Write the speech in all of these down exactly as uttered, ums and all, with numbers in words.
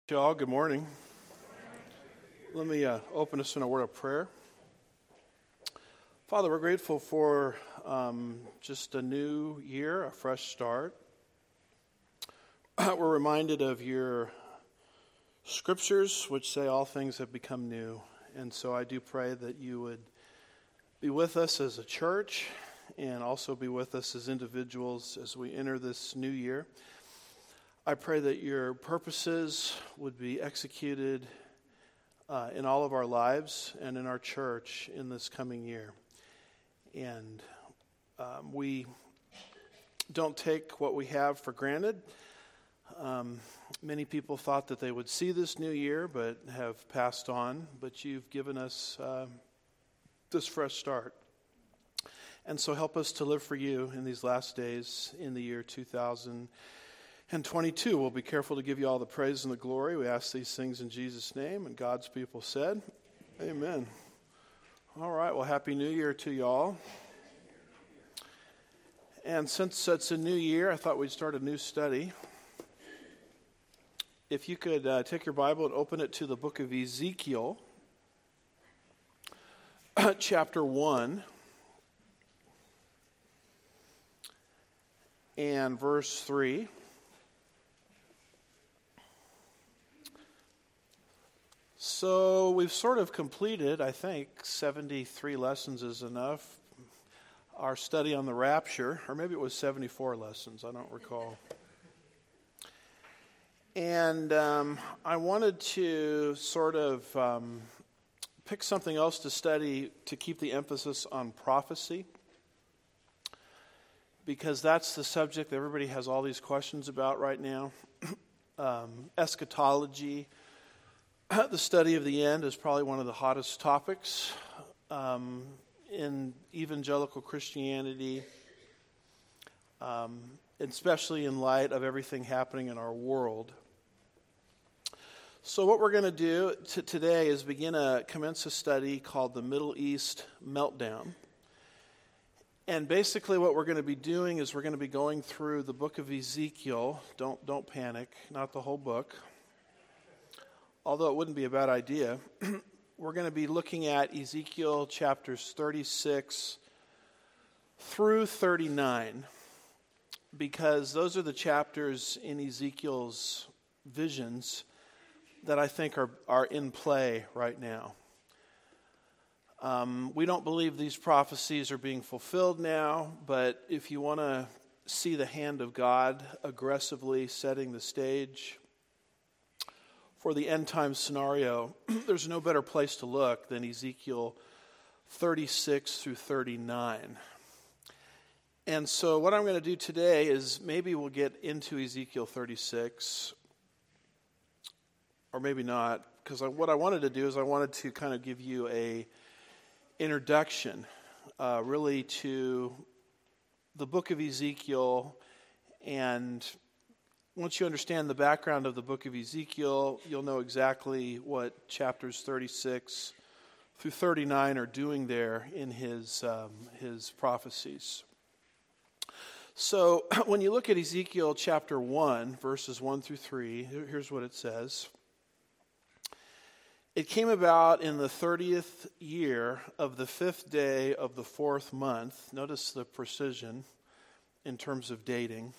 Y'all, good morning. Let me uh, open us in a word of prayer. Father, we're grateful for um, just a new year, a fresh start. We're reminded of your scriptures, which say all things have become new. And so I do pray that you would be with us as a church and also be with us as individuals as we enter this new year. I pray that your purposes would be executed uh, in all of our lives and in our church in this coming year. And um, we don't take what we have for granted. Um, many people thought that they would see this new year but have passed on. But you've given us uh, this fresh start. And so help us to live for you in these last days in the year two thousand twenty-two. We'll be careful to give you all the praise and the glory. We ask these things in Jesus' name, and God's people said, amen. All right, well, Happy New Year to y'all. And since it's a new year, I thought we'd start a new study. If you could uh, take your Bible and open it to the book of Ezekiel, chapter one, and verse three. So we've sort of completed, I think, seventy-three lessons is enough, our study on the rapture, or maybe it was seventy-four lessons, I don't recall. And um, I wanted to sort of um, pick something else to study to keep the emphasis on prophecy, because that's the subject that everybody has all these questions about right now. um, eschatology. The study of the end is probably one of the hottest topics um, in evangelical Christianity, um, especially in light of everything happening in our world. So what we're going to do t- today is begin a commence a study called the Middle East Meltdown. And basically what we're going to be doing is we're going to be going through the book of Ezekiel. Don't don't panic, not the whole book. Although it wouldn't be a bad idea. We're going to be looking at Ezekiel chapters thirty-six through thirty-nine, because those are the chapters in Ezekiel's visions that I think are, are in play right now. Um, we don't believe these prophecies are being fulfilled now, but if you want to see the hand of God aggressively setting the stage for the end time scenario, there's no better place to look than Ezekiel thirty-six through thirty-nine. And so what I'm going to do today is maybe we'll get into Ezekiel thirty-six, or maybe not, because what I wanted to do is I wanted to kind of give you a introduction, uh, really to the book of Ezekiel. And once you understand the background of the book of Ezekiel, you'll know exactly what chapters thirty-six through thirty-nine are doing there in his um, his prophecies. So when you look at Ezekiel chapter one, verses one through three, here's what it says. It came about in the thirtieth year of the fifth day of the fourth month. Notice the precision in terms of dating.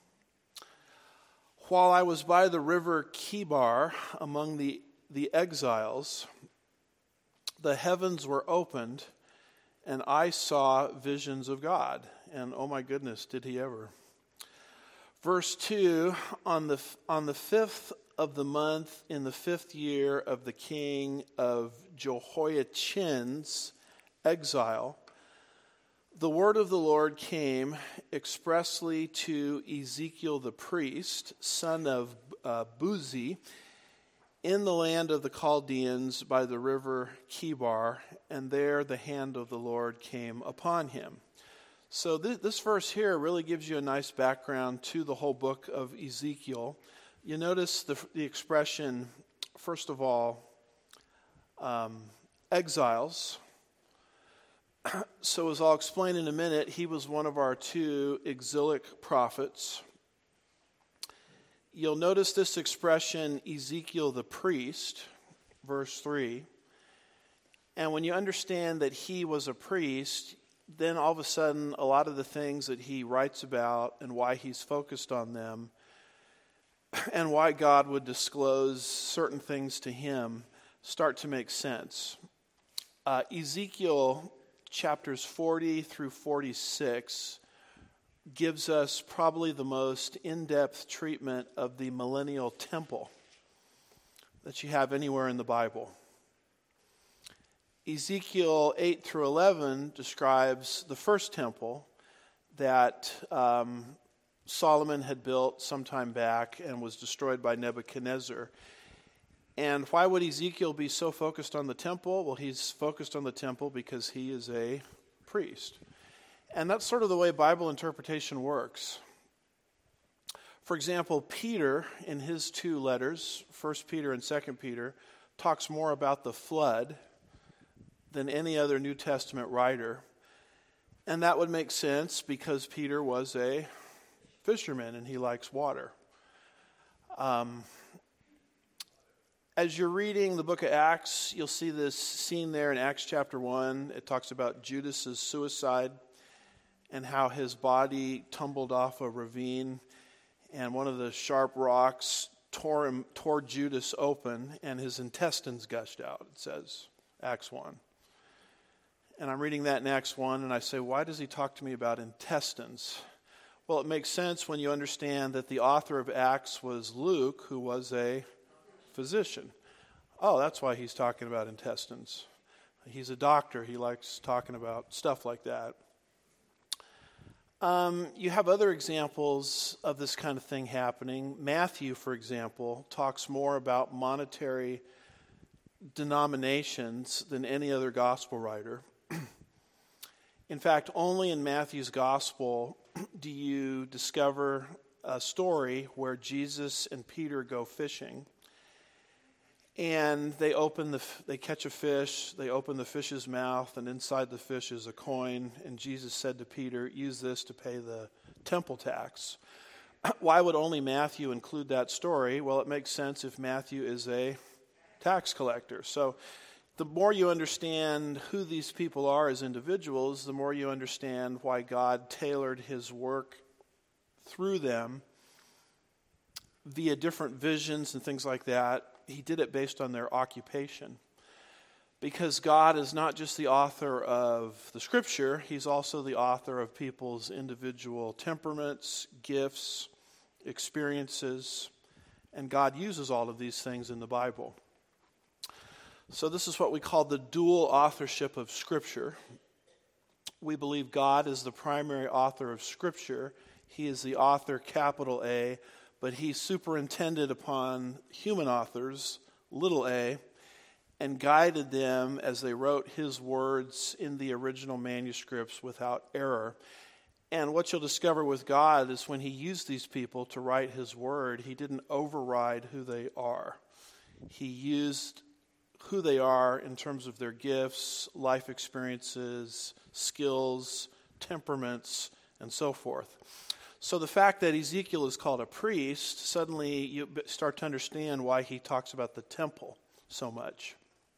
While I was by the river Kibar among the, the exiles, the heavens were opened, and I saw visions of God. And oh my goodness, did he ever. Verse two, on the, on the fifth of the month, in the fifth year of the king of Jehoiachin's exile, the word of the Lord came expressly to Ezekiel the priest, son of uh, Buzi, in the land of the Chaldeans by the river Kibar, and there the hand of the Lord came upon him. So th- this verse here really gives you a nice background to the whole book of Ezekiel. You notice the, the expression, first of all, um, exiles. So as I'll explain in a minute, he was one of our two exilic prophets. you'll notice this expression, Ezekiel the priest, verse three. And when you understand that he was a priest, then all of a sudden, a lot of the things that he writes about and why he's focused on them and why God would disclose certain things to him start to make sense. Uh, Ezekiel chapters forty through forty-six gives us probably the most in-depth treatment of the millennial temple that you have anywhere in the Bible. Ezekiel eight through eleven describes the first temple that um, Solomon had built sometime back and was destroyed by Nebuchadnezzar. And why would Ezekiel be so focused on the temple? Well, he's focused on the temple because he is a priest. And that's sort of the way Bible interpretation works. For example, Peter, in his two letters, First Peter and Second Peter, talks more about the flood than any other New Testament writer. And that would make sense because Peter was a fisherman and he likes water. Um, as you're reading the book of Acts, you'll see this scene there in Acts chapter one. It talks about Judas's suicide and how his body tumbled off a ravine and one of the sharp rocks tore him, tore Judas open and his intestines gushed out, it says, Acts one. And I'm reading that in Acts one, and I say, why does he talk to me about intestines? Well, it makes sense when you understand that the author of Acts was Luke, who was a physician. Oh, that's why he's talking about intestines. He's a doctor. He likes talking about stuff like that. Um, you have other examples of this kind of thing happening. Matthew, for example, talks more about monetary denominations than any other gospel writer. In fact, only in Matthew's gospel do you discover a story where Jesus and Peter go fishing. And they open the, they catch a fish, they open the fish's mouth, and inside the fish is a coin. And Jesus said to Peter, use this to pay the temple tax. Why would only Matthew include that story? Well, it makes sense if Matthew is a tax collector. So the more you understand who these people are as individuals, the more you understand why God tailored his work through them via different visions and things like that. He did it based on their occupation. Because God is not just the author of the scripture, he's also the author of people's individual temperaments, gifts, experiences, and God uses all of these things in the Bible. So this is what we call the dual authorship of Scripture. We believe God is the primary author of Scripture. He is the author, capital A, but he superintended upon human authors, little a, and guided them as they wrote his words in the original manuscripts without error. And what you'll discover with God is when he used these people to write his word, he didn't override who they are. He used who they are in terms of their gifts, life experiences, skills, temperaments, and so forth. So the fact that Ezekiel is called a priest, suddenly you start to understand why he talks about the temple so much.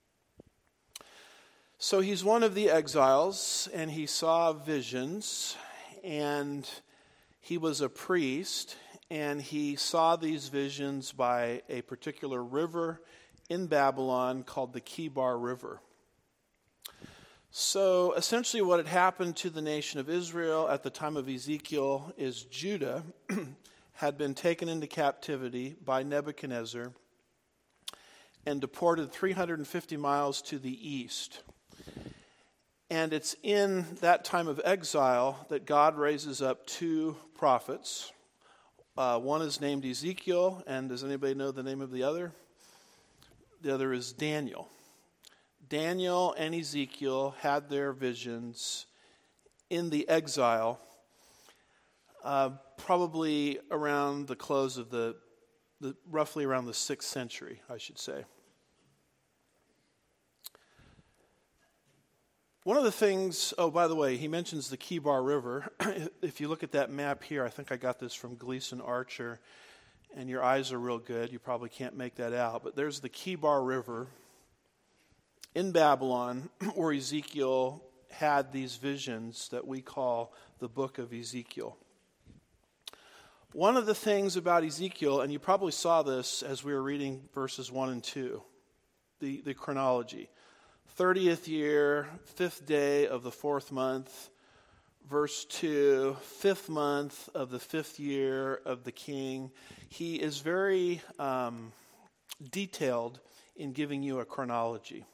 So he's one of the exiles, and he saw visions, and he was a priest, and he saw these visions by a particular river in Babylon called the Kibar River. So essentially what had happened to the nation of Israel at the time of Ezekiel is Judah had been taken into captivity by Nebuchadnezzar and deported three hundred fifty miles to the east. And it's in that time of exile that God raises up two prophets. Uh, one is named Ezekiel, and does anybody know the name of the other? The other is Daniel. Daniel and Ezekiel had their visions in the exile, uh, probably around the close of the, the, roughly around the sixth century, I should say. One of the things, oh, by the way, he mentions the Kibar River. If you look at that map here, I think I got this from Gleason Archer, and your eyes are real good, you probably can't make that out, but there's the Kibar River in Babylon where Ezekiel had these visions that we call the book of Ezekiel. One of the things about Ezekiel, and you probably saw this as we were reading verses one and two, the, the chronology. thirtieth year, fifth day of the fourth month, verse two, fifth month of the fifth year of the king. He is very um, detailed in giving you a chronology.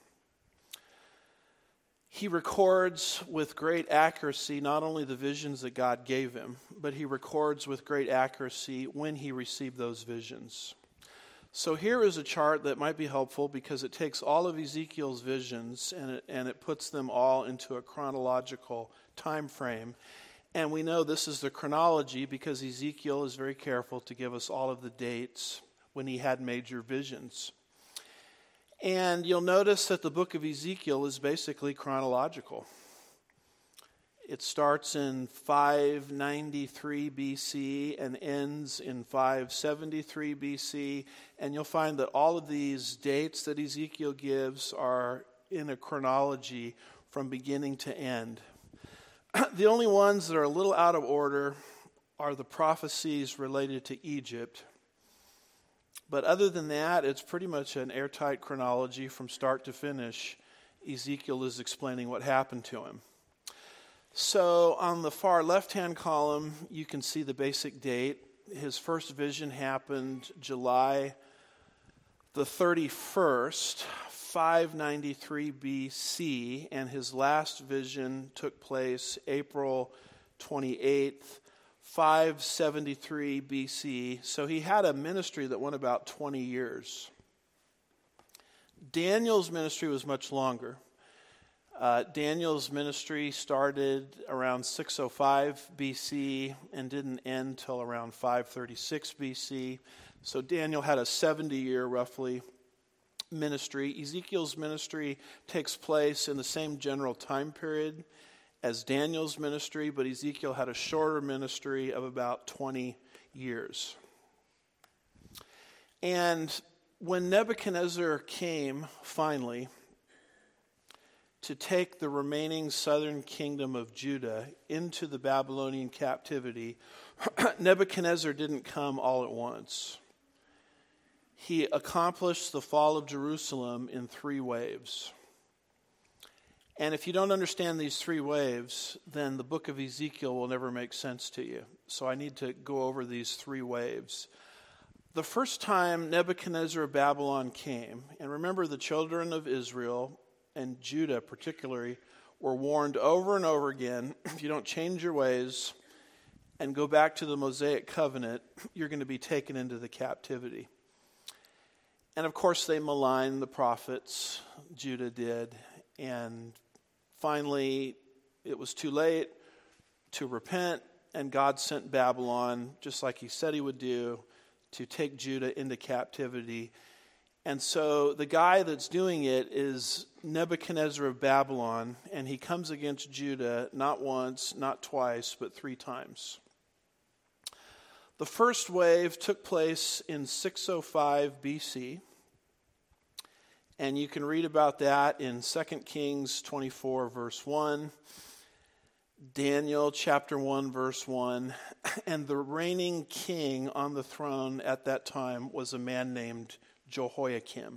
He records with great accuracy not only the visions that God gave him, but he records with great accuracy when he received those visions. So here is a chart that might be helpful because it takes all of Ezekiel's visions and it, and it puts them all into a chronological time frame. And we know this is the chronology because Ezekiel is very careful to give us all of the dates when he had major visions. And you'll notice that the book of Ezekiel is basically chronological. It starts in five ninety-three B C and ends in five seventy-three B C. And you'll find that all of these dates that Ezekiel gives are in a chronology from beginning to end. The only ones that are a little out of order are the prophecies related to Egypt. But other than that, it's pretty much an airtight chronology from start to finish. Ezekiel is explaining what happened to him. So on the far left-hand column, you can see the basic date. His first vision happened July the thirty-first, five ninety-three B C, and his last vision took place April twenty-eighth, five seventy-three B C. So he had a ministry that went about twenty years. Daniel's ministry was much longer. Uh, Daniel's ministry started around six oh five B C and didn't end till around five thirty-six B C. So Daniel had a seventy-year roughly ministry. Ezekiel's ministry takes place in the same general time period as Daniel's ministry, but Ezekiel had a shorter ministry of about twenty years. And when Nebuchadnezzar came finally to take the remaining southern kingdom of Judah into the Babylonian captivity, Nebuchadnezzar didn't come all at once. He accomplished the fall of Jerusalem in three waves. And if you don't understand these three waves, then the book of Ezekiel will never make sense to you. So I need to go over these three waves. The first time Nebuchadnezzar of Babylon came, and remember the children of Israel and Judah particularly were warned over and over again, if you don't change your ways and go back to the Mosaic covenant, you're going to be taken into the captivity. And of course they maligned the prophets, Judah did, and finally it was too late to repent, and God sent Babylon, just like he said he would do, to take Judah into captivity. And so the guy that's doing it is Nebuchadnezzar of Babylon, and he comes against Judah not once, not twice, but three times. The first wave took place in six oh five B C, and you can read about that in Second Kings twenty-four, verse one, Daniel chapter one, verse one, and the reigning king on the throne at that time was a man named Jehoiakim.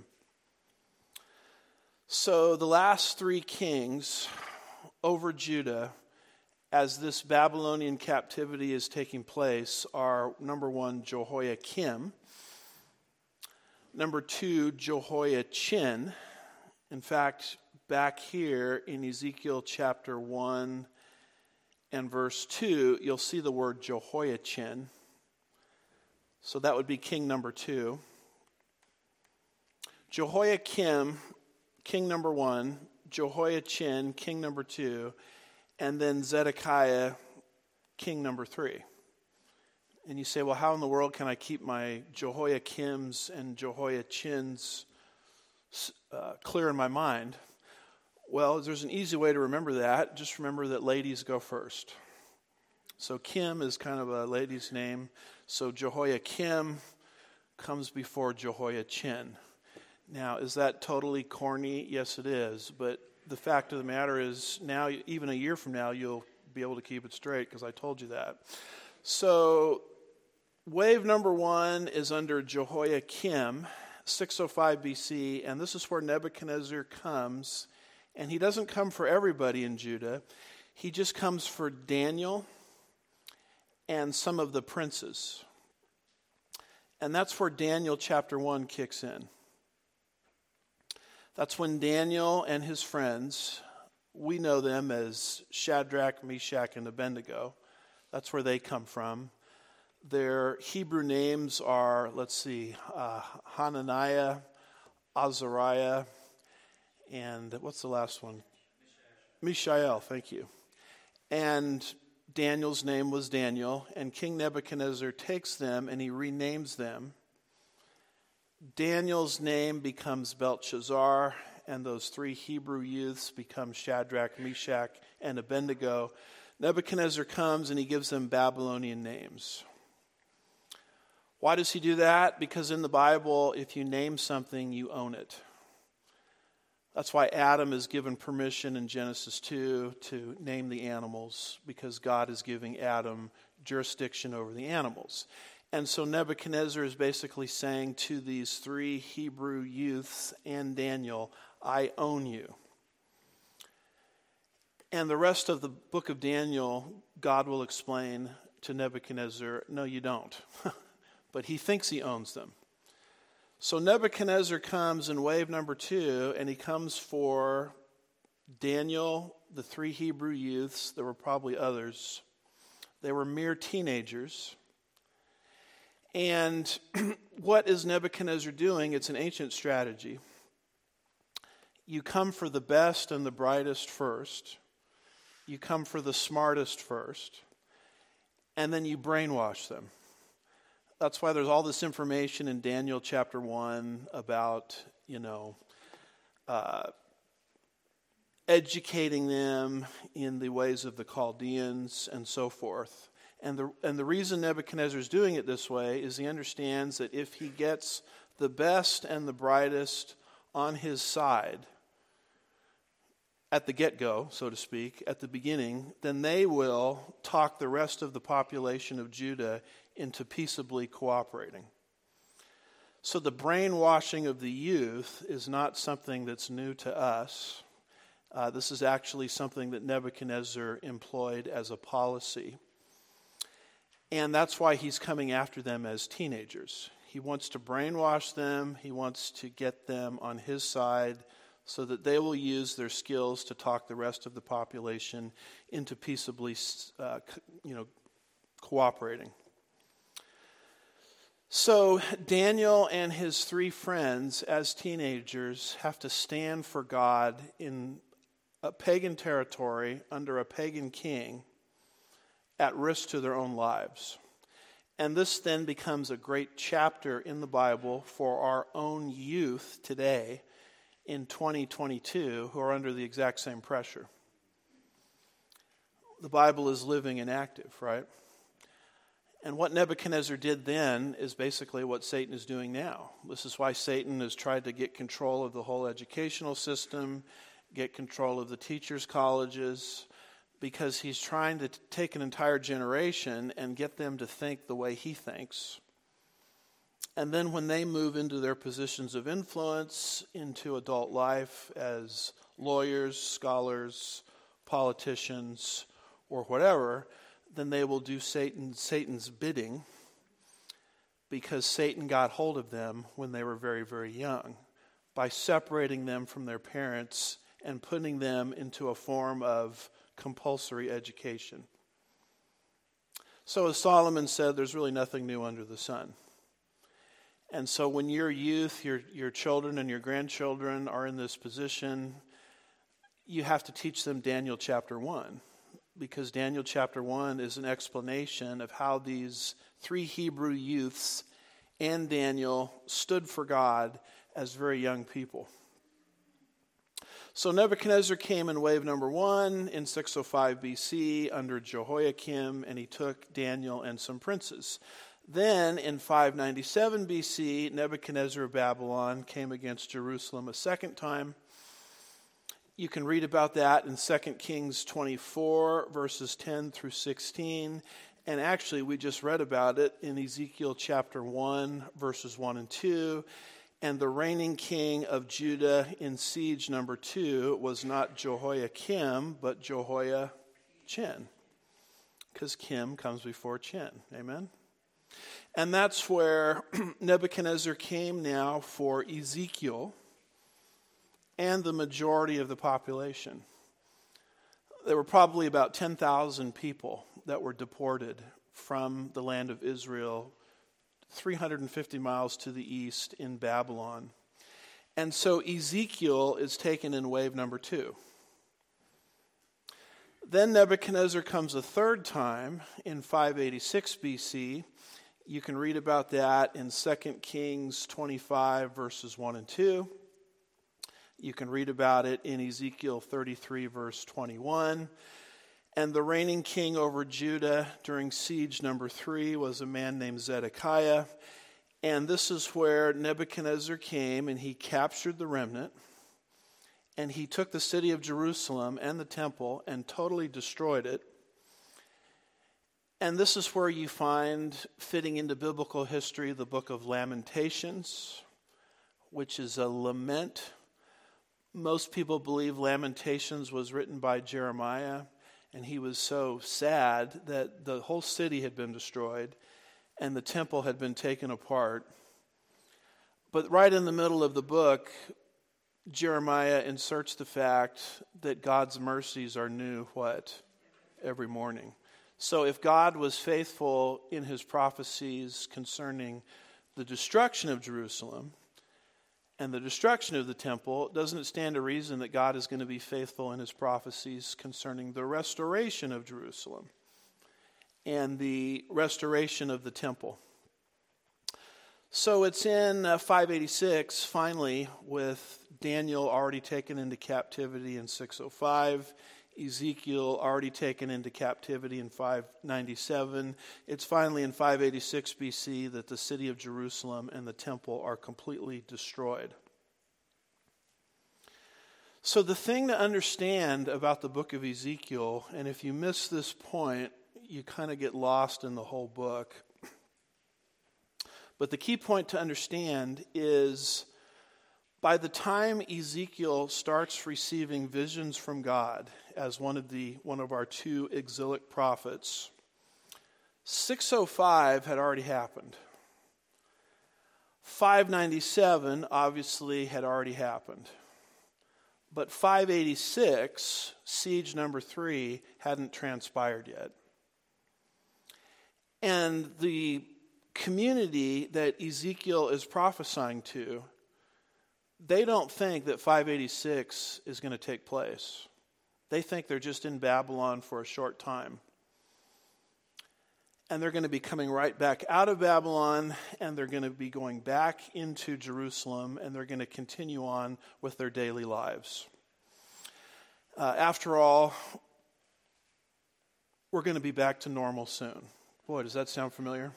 So the last three kings over Judah, as this Babylonian captivity is taking place, are number one, Jehoiakim, number two, Jehoiachin. In fact, back here in Ezekiel chapter one and verse two, you'll see the word Jehoiachin. So that would be king number two. Jehoiakim, king number one, Jehoiachin, king number two, and then Zedekiah, king number three. And you say, well, how in the world can I keep my Jehoiakims and Jehoiachins uh, clear in my mind? Well, there's an easy way to remember that. Just remember that ladies go first. So Kim is kind of a lady's name. So Jehoiakim comes before Jehoiachin. Now, is that totally corny? Yes, it is. But the fact of the matter is, now, even a year from now, you'll be able to keep it straight because I told you that. So, wave number one is under Jehoiakim, six oh five B C, and this is where Nebuchadnezzar comes. And he doesn't come for everybody in Judah. He just comes for Daniel and some of the princes. And that's where Daniel chapter one kicks in. That's when Daniel and his friends, we know them as Shadrach, Meshach, and Abednego. That's where they come from. Their Hebrew names are, let's see, uh, Hananiah, Azariah, and what's the last one? Mishael. Mishael, thank you. And Daniel's name was Daniel, and King Nebuchadnezzar takes them and he renames them. Daniel's name becomes Belshazzar, and those three Hebrew youths become Shadrach, Meshach, and Abednego. Nebuchadnezzar comes and he gives them Babylonian names. Why does he do that? Because in the Bible, if you name something, you own it. That's why Adam is given permission in Genesis two to name the animals, because God is giving Adam jurisdiction over the animals. And so Nebuchadnezzar is basically saying to these three Hebrew youths and Daniel, I own you. And the rest of the book of Daniel, God will explain to Nebuchadnezzar, no, you don't. But he thinks he owns them. So Nebuchadnezzar comes in wave number two, and he comes for Daniel, the three Hebrew youths. There were probably others. They were mere teenagers. And what is Nebuchadnezzar doing? It's an ancient strategy. You come for the best and the brightest first. You come for the smartest first. And then you brainwash them. That's why there's all this information in Daniel chapter one about, you know, uh, educating them in the ways of the Chaldeans and so forth. And the and the reason Nebuchadnezzar is doing it this way is he understands that if he gets the best and the brightest on his side at the get-go, so to speak, at the beginning, then they will talk the rest of the population of Judah into peaceably cooperating. So the brainwashing of the youth is not something that's new to us. Uh, this is actually something that Nebuchadnezzar employed as a policy. And that's why he's coming after them as teenagers. He wants to brainwash them. He wants to get them on his side so that they will use their skills to talk the rest of the population into peaceably, uh, you know, cooperating. So Daniel and his three friends, as teenagers, have to stand for God in a pagan territory under a pagan king at risk to their own lives. And this then becomes a great chapter in the Bible for our own youth today in twenty twenty-two who are under the exact same pressure. The Bible is living and active, right? And what Nebuchadnezzar did then is basically what Satan is doing now. This is why Satan has tried to get control of the whole educational system, get control of the teachers' colleges, because he's trying to t- take an entire generation and get them to think the way he thinks. And then when they move into their positions of influence, into adult life as lawyers, scholars, politicians, or whatever, then they will do Satan, Satan's bidding, because Satan got hold of them when they were very, very young by separating them from their parents and putting them into a form of compulsory education. So as Solomon said, there's really nothing new under the sun. And so when your youth, your, your children and your grandchildren are in this position, you have to teach them Daniel chapter one. Because Daniel chapter one is an explanation of how these three Hebrew youths and Daniel stood for God as very young people. So Nebuchadnezzar came in wave number one in six oh five B C under Jehoiakim, and he took Daniel and some princes. Then in five ninety-seven B C, Nebuchadnezzar of Babylon came against Jerusalem a second time. You can read about that in Second Kings twenty-four, verses ten through sixteen. And actually, we just read about it in Ezekiel chapter one, verses one and two. And the reigning king of Judah in siege number two was not Jehoiakim, but Jehoiachin. Because Kim comes before Chin. Amen? And that's where Nebuchadnezzar came now for Ezekiel and the majority of the population. There were probably about ten thousand people that were deported from the land of Israel three hundred fifty miles to the east in Babylon. And so Ezekiel is taken in wave number two. Then Nebuchadnezzar comes a third time in five eighty-six B C. You can read about that in Second Kings twenty-five, verses one and two. You can read about it in Ezekiel thirty-three, verse twenty-one. And the reigning king over Judah during siege number three was a man named Zedekiah. And this is where Nebuchadnezzar came and he captured the remnant. And he took the city of Jerusalem and the temple and totally destroyed it. And this is where you find, fitting into biblical history, the book of Lamentations, which is a lament. Most people believe Lamentations was written by Jeremiah, and he was so sad that the whole city had been destroyed and the temple had been taken apart. But right in the middle of the book, Jeremiah inserts the fact that God's mercies are new, what? Every morning. So if God was faithful in his prophecies concerning the destruction of Jerusalem and the destruction of the temple, doesn't it stand to reason that God is going to be faithful in his prophecies concerning the restoration of Jerusalem and the restoration of the temple? So it's in uh, five eighty-six, finally, with Daniel already taken into captivity in six oh five, Ezekiel already taken into captivity in five ninety-seven. It's finally in five eighty-six B C that the city of Jerusalem and the temple are completely destroyed. So the thing to understand about the book of Ezekiel, and if you miss this point, you kind of get lost in the whole book. But the key point to understand is by the time Ezekiel starts receiving visions from God as one of the one of our two exilic prophets, six oh five had already happened. five ninety-seven obviously had already happened. But five eighty-six, siege number three, hadn't transpired yet. And the community that Ezekiel is prophesying to, they don't think that five eighty-six is going to take place. They think they're just in Babylon for a short time. And they're going to be coming right back out of Babylon, and they're going to be going back into Jerusalem, and they're going to continue on with their daily lives. Uh, after all, we're going to be back to normal soon. Boy, does that sound familiar?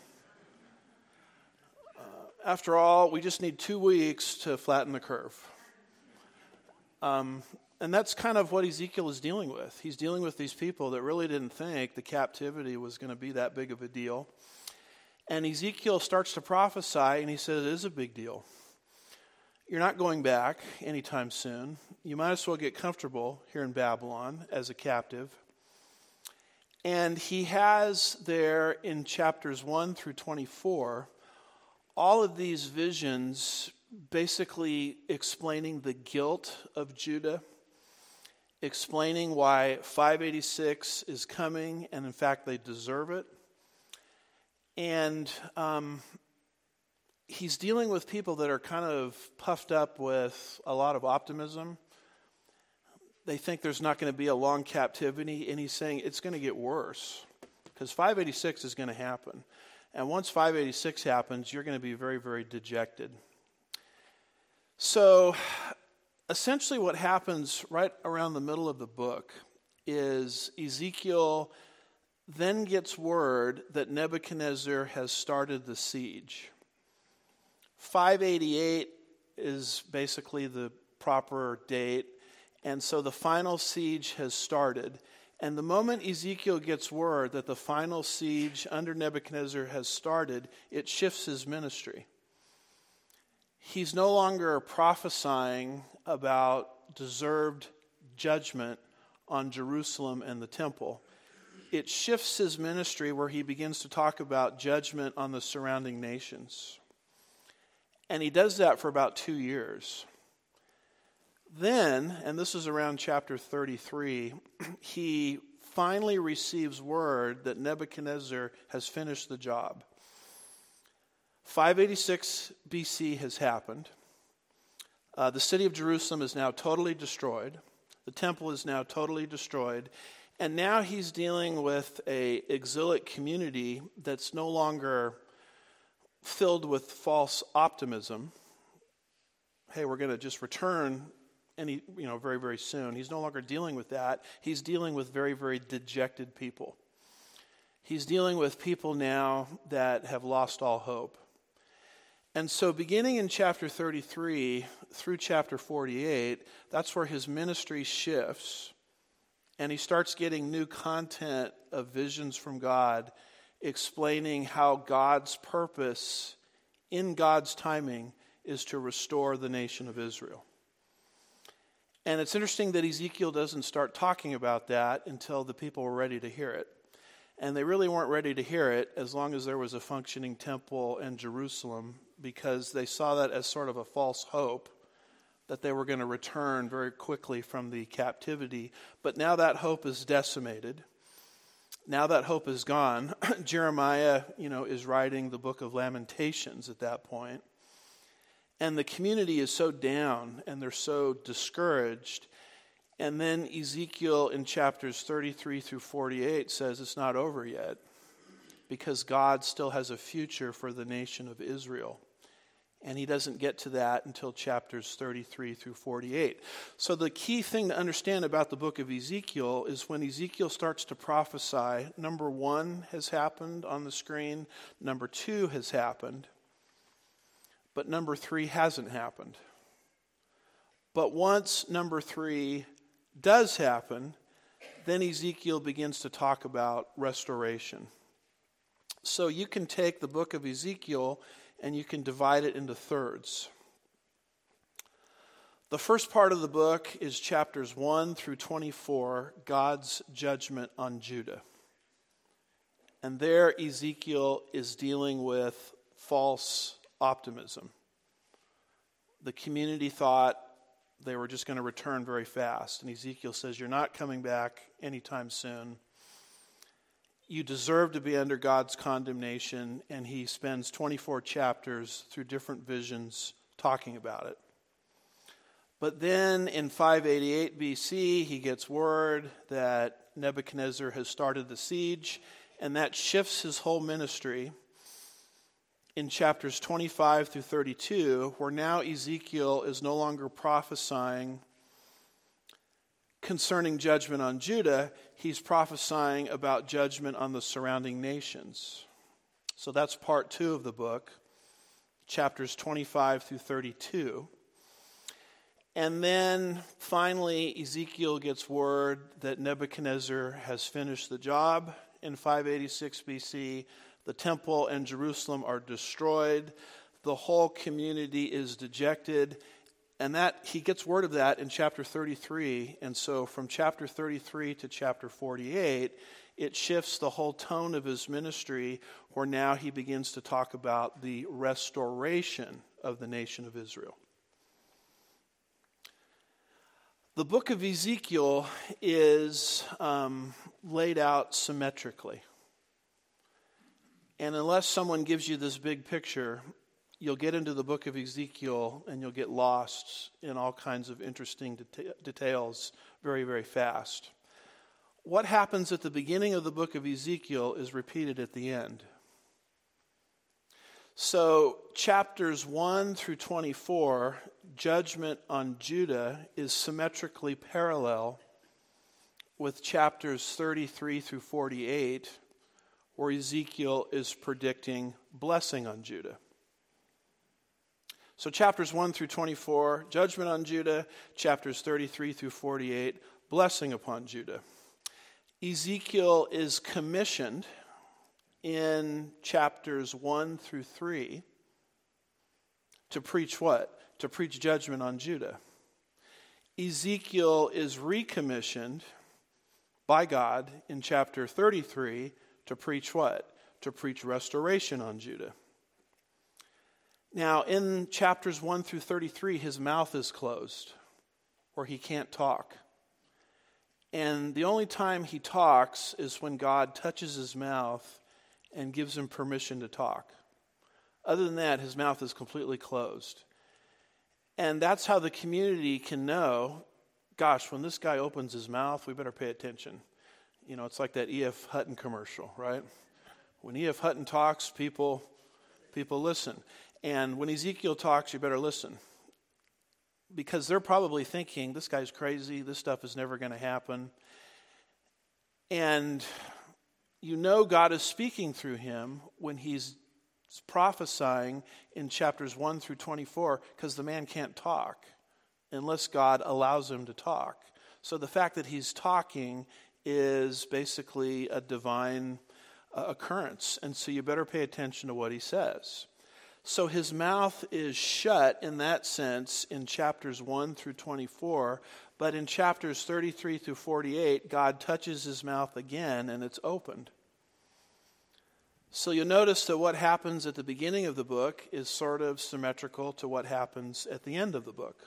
After all, we just need two weeks to flatten the curve. Um, and that's kind of what Ezekiel is dealing with. He's dealing with these people that really didn't think the captivity was going to be that big of a deal. And Ezekiel starts to prophesy, and he says, it is a big deal. You're not going back anytime soon. You might as well get comfortable here in Babylon as a captive. And he has there in chapters one through twenty-four all of these visions basically explaining the guilt of Judah, explaining why five eighty-six is coming, and in fact they deserve it. And um, he's dealing with people that are kind of puffed up with a lot of optimism. They think there's not going to be a long captivity, and he's saying it's going to get worse because five eighty-six is going to happen. And once five eighty-six happens, you're going to be very, very dejected. So essentially what happens right around the middle of the book is Ezekiel then gets word that Nebuchadnezzar has started the siege. five eighty-eight is basically the proper date, and so the final siege has started. And the moment Ezekiel gets word that the final siege under Nebuchadnezzar has started, it shifts his ministry. He's no longer prophesying about deserved judgment on Jerusalem and the temple. It shifts his ministry where he begins to talk about judgment on the surrounding nations. And he does that for about two years. Then, and this is around chapter thirty-three, he finally receives word that Nebuchadnezzar has finished the job. five eighty-six B C has happened. Uh, the city of Jerusalem is now totally destroyed. The temple is now totally destroyed. And now he's dealing with an exilic community that's no longer filled with false optimism. Hey, we're going to just return any, you know, very, very soon. He's no longer dealing with that. He's dealing with very, very dejected people. He's dealing with people now that have lost all hope. And so beginning in chapter thirty-three through chapter forty-eight, that's where his ministry shifts. And he starts getting new content of visions from God, explaining how God's purpose in God's timing is to restore the nation of Israel. And it's interesting that Ezekiel doesn't start talking about that until the people were ready to hear it. And they really weren't ready to hear it as long as there was a functioning temple in Jerusalem, because they saw that as sort of a false hope that they were going to return very quickly from the captivity. But now that hope is decimated. Now that hope is gone. Jeremiah, you know, is writing the book of Lamentations at that point. And the community is so down and they're so discouraged. And then Ezekiel in chapters thirty-three through forty-eight says it's not over yet, because God still has a future for the nation of Israel. And he doesn't get to that until chapters thirty-three through forty-eight. So the key thing to understand about the book of Ezekiel is when Ezekiel starts to prophesy, number one has happened on the screen, number two has happened, but number three hasn't happened. But once number three does happen, then Ezekiel begins to talk about restoration. So you can take the book of Ezekiel and you can divide it into thirds. The first part of the book is chapters one through twenty-four, God's judgment on Judah. And there Ezekiel is dealing with false optimism. The community thought they were just going to return very fast. And Ezekiel says, you're not coming back anytime soon. You deserve to be under God's condemnation. And he spends twenty-four chapters through different visions talking about it. But then in five eighty-eight B C, he gets word that Nebuchadnezzar has started the siege, and that shifts his whole ministry. In chapters twenty-five through thirty-two, where now Ezekiel is no longer prophesying concerning judgment on Judah, he's prophesying about judgment on the surrounding nations. So that's part two of the book, chapters twenty-five through thirty-two. And then finally, Ezekiel gets word that Nebuchadnezzar has finished the job in five eighty-six B C. The temple and Jerusalem are destroyed. The whole community is dejected. And that he gets word of that in chapter thirty-three. And so from chapter thirty-three to chapter forty-eight, it shifts the whole tone of his ministry, where now he begins to talk about the restoration of the nation of Israel. The book of Ezekiel is um, laid out symmetrically. And unless someone gives you this big picture, you'll get into the book of Ezekiel and you'll get lost in all kinds of interesting deta- details very, very fast. What happens at the beginning of the book of Ezekiel is repeated at the end. So chapters one through twenty-four, judgment on Judah, is symmetrically parallel with chapters thirty-three through forty-eight, where Ezekiel is predicting blessing on Judah. So chapters one through twenty-four, judgment on Judah. Chapters thirty-three through forty-eight, blessing upon Judah. Ezekiel is commissioned in chapters one through three to preach what? To preach judgment on Judah. Ezekiel is recommissioned by God in chapter thirty-three to preach what? To preach restoration on Judah. Now, in chapters one through thirty-three, his mouth is closed, or he can't talk. And the only time he talks is when God touches his mouth and gives him permission to talk. Other than that, his mouth is completely closed. And that's how the community can know, gosh, when this guy opens his mouth, we better pay attention. You know, it's like that E F. Hutton commercial, right? When E F. Hutton talks, people, people listen. And when Ezekiel talks, you better listen. Because they're probably thinking, this guy's crazy, this stuff is never going to happen. And you know God is speaking through him when he's prophesying in chapters one through twenty-four, because the man can't talk unless God allows him to talk. So the fact that he's talking is basically a divine uh, occurrence. And so you better pay attention to what he says. So his mouth is shut in that sense in chapters one through twenty-four, but in chapters thirty-three through forty-eight, God touches his mouth again and it's opened. So you'll notice that what happens at the beginning of the book is sort of symmetrical to what happens at the end of the book.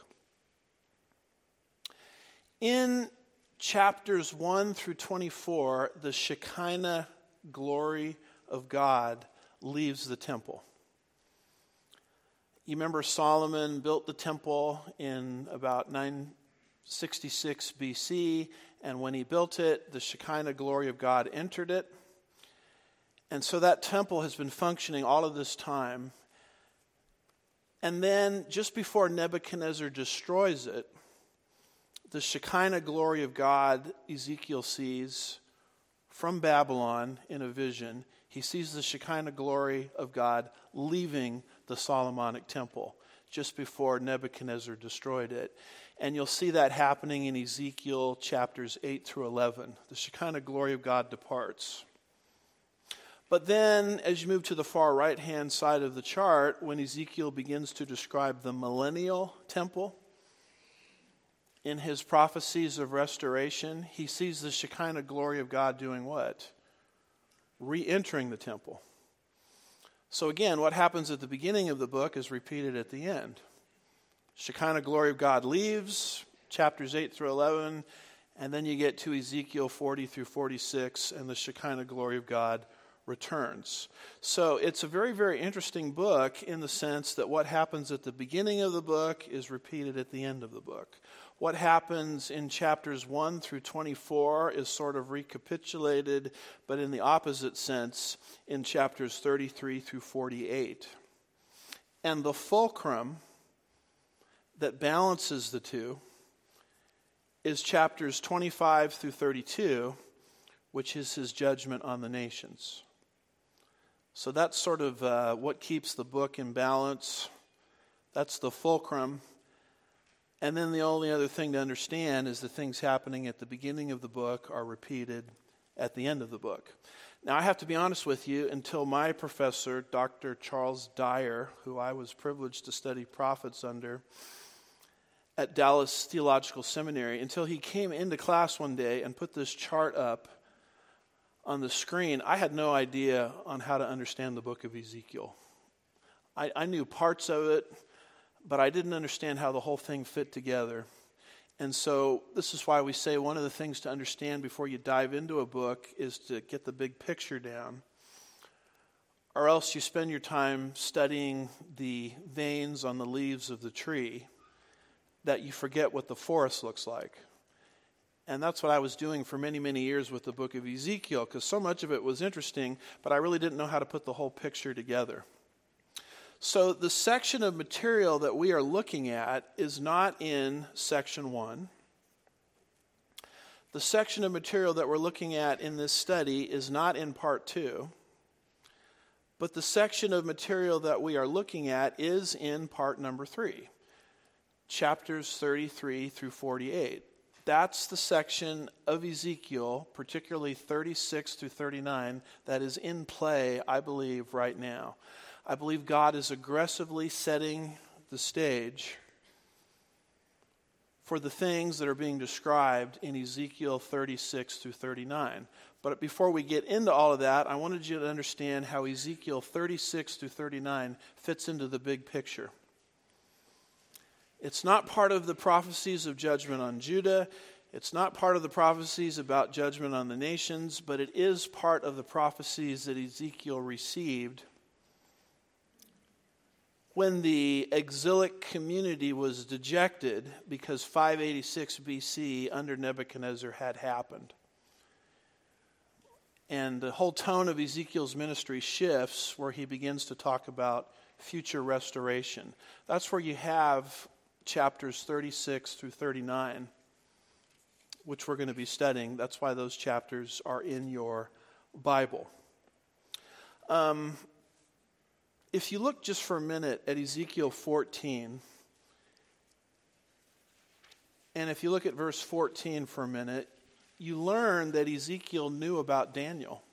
In chapters one through twenty-four, the Shekinah glory of God leaves the temple. You remember Solomon built the temple in about nine sixty-six B C, and when he built it, the Shekinah glory of God entered it. And so that temple has been functioning all of this time. And then just before Nebuchadnezzar destroys it, the Shekinah glory of God Ezekiel sees from Babylon in a vision. He sees the Shekinah glory of God leaving the Solomonic temple just before Nebuchadnezzar destroyed it. And you'll see that happening in Ezekiel chapters eight through eleven. The Shekinah glory of God departs. But then, as you move to the far right-hand side of the chart, when Ezekiel begins to describe the millennial temple, in his prophecies of restoration, he sees the Shekinah glory of God doing what? Re-entering the temple. So again, what happens at the beginning of the book is repeated at the end. Shekinah glory of God leaves, chapters eight through eleven, and then you get to Ezekiel forty through forty-six, and the Shekinah glory of God returns. So it's a very, very interesting book in the sense that what happens at the beginning of the book is repeated at the end of the book. What happens in chapters one through twenty-four is sort of recapitulated, but in the opposite sense in chapters thirty-three through forty-eight. And the fulcrum that balances the two is chapters twenty-five through thirty-two, which is his judgment on the nations. So that's sort of uh, what keeps the book in balance. That's the fulcrum. And then the only other thing to understand is the things happening at the beginning of the book are repeated at the end of the book. Now, I have to be honest with you, until my professor, Doctor Charles Dyer, who I was privileged to study prophets under at Dallas Theological Seminary, until he came into class one day and put this chart up on the screen, I had no idea on how to understand the book of Ezekiel. I, I knew parts of it, but I didn't understand how the whole thing fit together. And so this is why we say one of the things to understand before you dive into a book is to get the big picture down. Or else you spend your time studying the veins on the leaves of the tree that you forget what the forest looks like. And that's what I was doing for many, many years with the book of Ezekiel, because so much of it was interesting, but I really didn't know how to put the whole picture together. So the section of material that we are looking at is not in section one. The section of material that we're looking at in this study is not in part two, but the section of material that we are looking at is in part number three, chapters thirty-three through forty-eight. That's the section of Ezekiel, particularly thirty-six through thirty-nine, that is in play, I believe, right now. I believe God is aggressively setting the stage for the things that are being described in Ezekiel thirty-six through thirty-nine. But before we get into all of that, I wanted you to understand how Ezekiel thirty-six through thirty-nine fits into the big picture. It's not part of the prophecies of judgment on Judah. It's not part of the prophecies about judgment on the nations, but it is part of the prophecies that Ezekiel received when the exilic community was dejected because five eighty-six B C under Nebuchadnezzar had happened. And the whole tone of Ezekiel's ministry shifts where he begins to talk about future restoration. That's where you have chapters thirty-six through thirty-nine, which we're going to be studying. That's why those chapters are in your Bible. Um, if you look just for a minute at Ezekiel fourteen, and if you look at verse fourteen for a minute, you learn that Ezekiel knew about Daniel.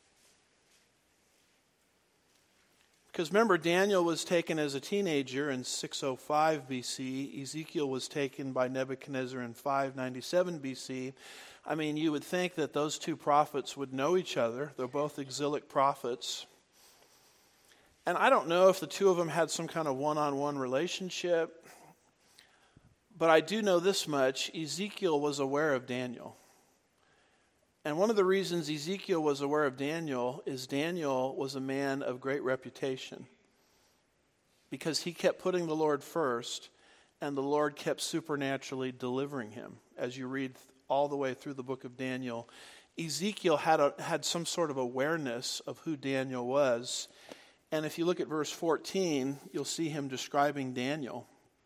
Because remember, Daniel was taken as a teenager in six oh five B C. Ezekiel was taken by Nebuchadnezzar in five ninety-seven B C. I mean, you would think that those two prophets would know each other. They're both exilic prophets. And I don't know if the two of them had some kind of one-on-one relationship. But I do know this much. Ezekiel was aware of Daniel. And one of the reasons Ezekiel was aware of Daniel is Daniel was a man of great reputation because he kept putting the Lord first, and the Lord kept supernaturally delivering him. As you read all the way through the book of Daniel, Ezekiel had a, had some sort of awareness of who Daniel was. And if you look at verse fourteen, you'll see him describing Daniel.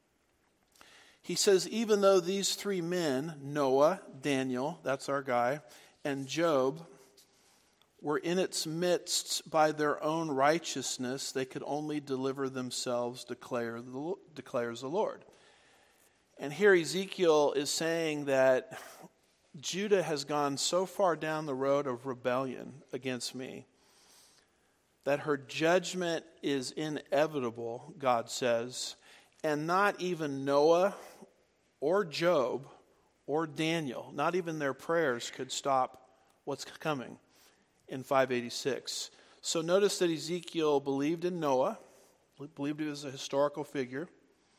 He says, even though these three men, Noah, Daniel, that's our guy, and Job, were in its midst by their own righteousness, they could only deliver themselves, declare the, declares the Lord. And here Ezekiel is saying that Judah has gone so far down the road of rebellion against me that her judgment is inevitable, God says, and not even Noah or Job or Daniel, not even their prayers could stop what's coming in five eighty-six. So notice that Ezekiel believed in Noah, believed he was a historical figure.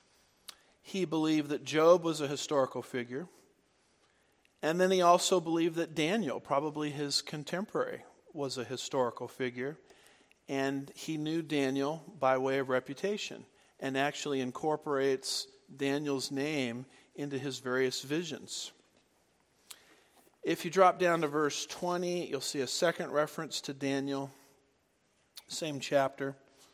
He believed that Job was a historical figure. And then he also believed that Daniel, probably his contemporary, was a historical figure. And he knew Daniel by way of reputation and actually incorporates Daniel's name into his various visions. If you drop down to verse twenty, you'll see a second reference to Daniel, same chapter.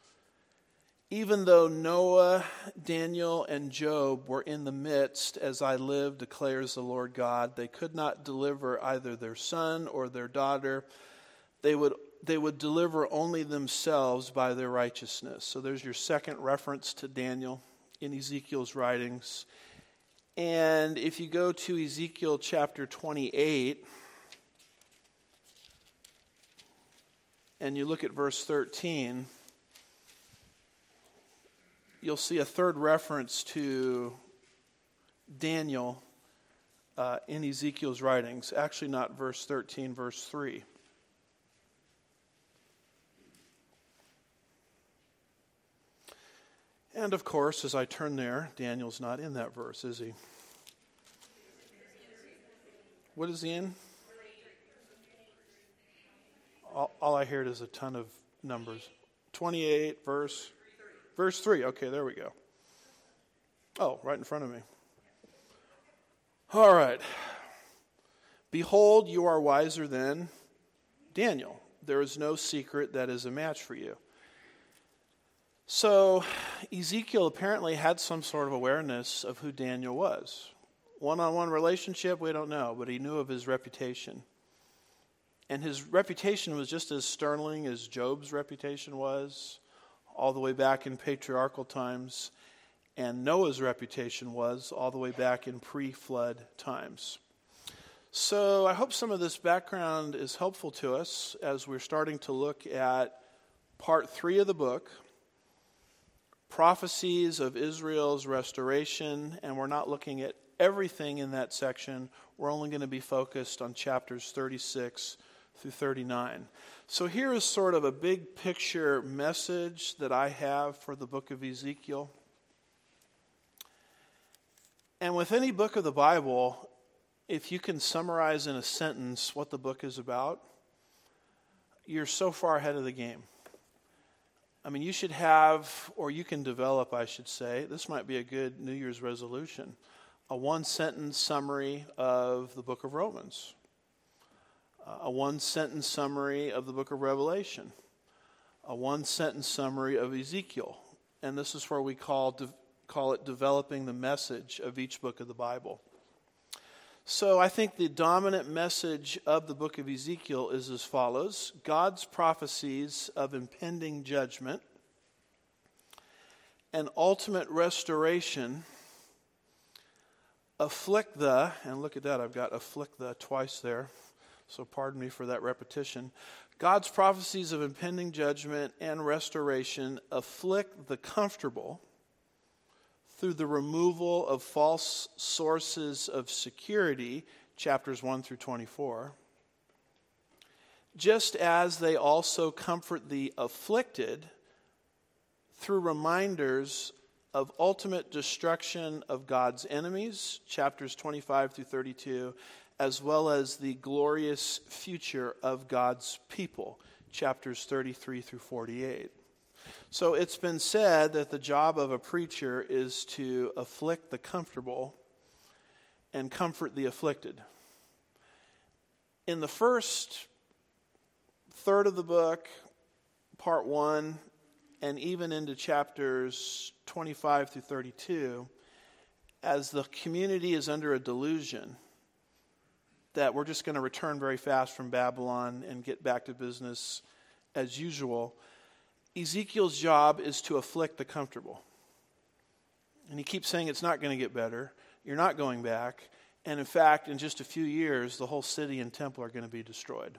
Even though Noah, Daniel, and Job were in the midst, as I live, declares the Lord God, they could not deliver either their son or their daughter. They would They would deliver only themselves by their righteousness. So there's your second reference to Daniel in Ezekiel's writings. And if you go to Ezekiel chapter twenty-eight, and you look at verse thirteen, you'll see a third reference to Daniel uh, in Ezekiel's writings. Actually not verse thirteen, verse three. And of course, as I turn there, Daniel's not in that verse, is he? What is he in? All, all I heard is a ton of numbers. twenty-eight, verse, verse three. Okay, there we go. Oh, right in front of me. All right. Behold, you are wiser than Daniel. There is no secret that is a match for you. So Ezekiel apparently had some sort of awareness of who Daniel was. One-on-one relationship, we don't know, but he knew of his reputation. And his reputation was just as sterling as Job's reputation was, all the way back in patriarchal times, and Noah's reputation was all the way back in pre-flood times. So I hope some of this background is helpful to us as we're starting to look at part three of the book, Prophecies of Israel's Restoration, and we're not looking at everything in that section. We're only going to be focused on chapters thirty-six through thirty-nine. So here is sort of a big picture message that I have for the book of Ezekiel. And with any book of the Bible, if you can summarize in a sentence what the book is about, you're so far ahead of the game. I mean, you should have, or you can develop, I should say, this might be a good New Year's resolution, a one-sentence summary of the book of Romans, a one-sentence summary of the book of Revelation, a one-sentence summary of Ezekiel. And this is where we call, de- call it developing the message of each book of the Bible. So I think the dominant message of the book of Ezekiel is as follows: God's prophecies of impending judgment and ultimate restoration afflict the, and look at that, I've got afflict the twice there, so pardon me for that repetition. God's prophecies of impending judgment and restoration afflict the comfortable through the removal of false sources of security, chapters one through twenty-four, just as they also comfort the afflicted through reminders of ultimate destruction of God's enemies, chapters twenty-five through thirty-two, as well as the glorious future of God's people, chapters thirty-three through forty-eight. So it's been said that the job of a preacher is to afflict the comfortable and comfort the afflicted. In the first third of the book, part one, and even into chapters twenty-five through thirty-two, as the community is under a delusion that we're just going to return very fast from Babylon and get back to business as usual, Ezekiel's job is to afflict the comfortable. And he keeps saying it's not going to get better. You're not going back. And in fact, in just a few years, the whole city and temple are going to be destroyed.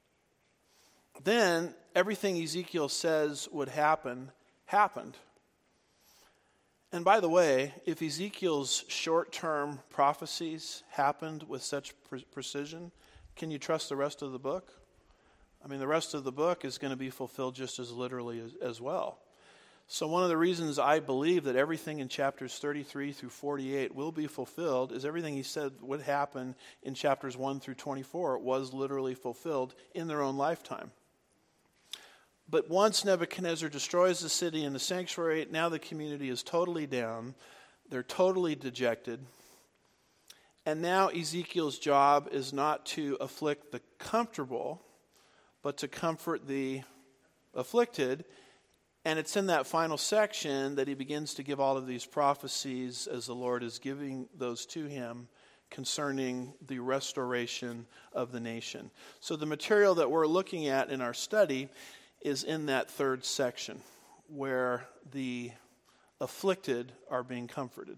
Then, everything Ezekiel says would happen, happened. And by the way, if Ezekiel's short-term prophecies happened with such pre- precision, can you trust the rest of the book? I mean, the rest of the book is going to be fulfilled just as literally as, as well. So one of the reasons I believe that everything in chapters thirty-three through forty-eight will be fulfilled is everything he said would happen in chapters one through twenty-four was literally fulfilled in their own lifetime. But once Nebuchadnezzar destroys the city and the sanctuary, now the community is totally down. They're totally dejected. And now Ezekiel's job is not to afflict the comfortable, but to comfort the afflicted. And it's in that final section that he begins to give all of these prophecies as the Lord is giving those to him concerning the restoration of the nation. So the material that we're looking at in our study is in that third section where the afflicted are being comforted.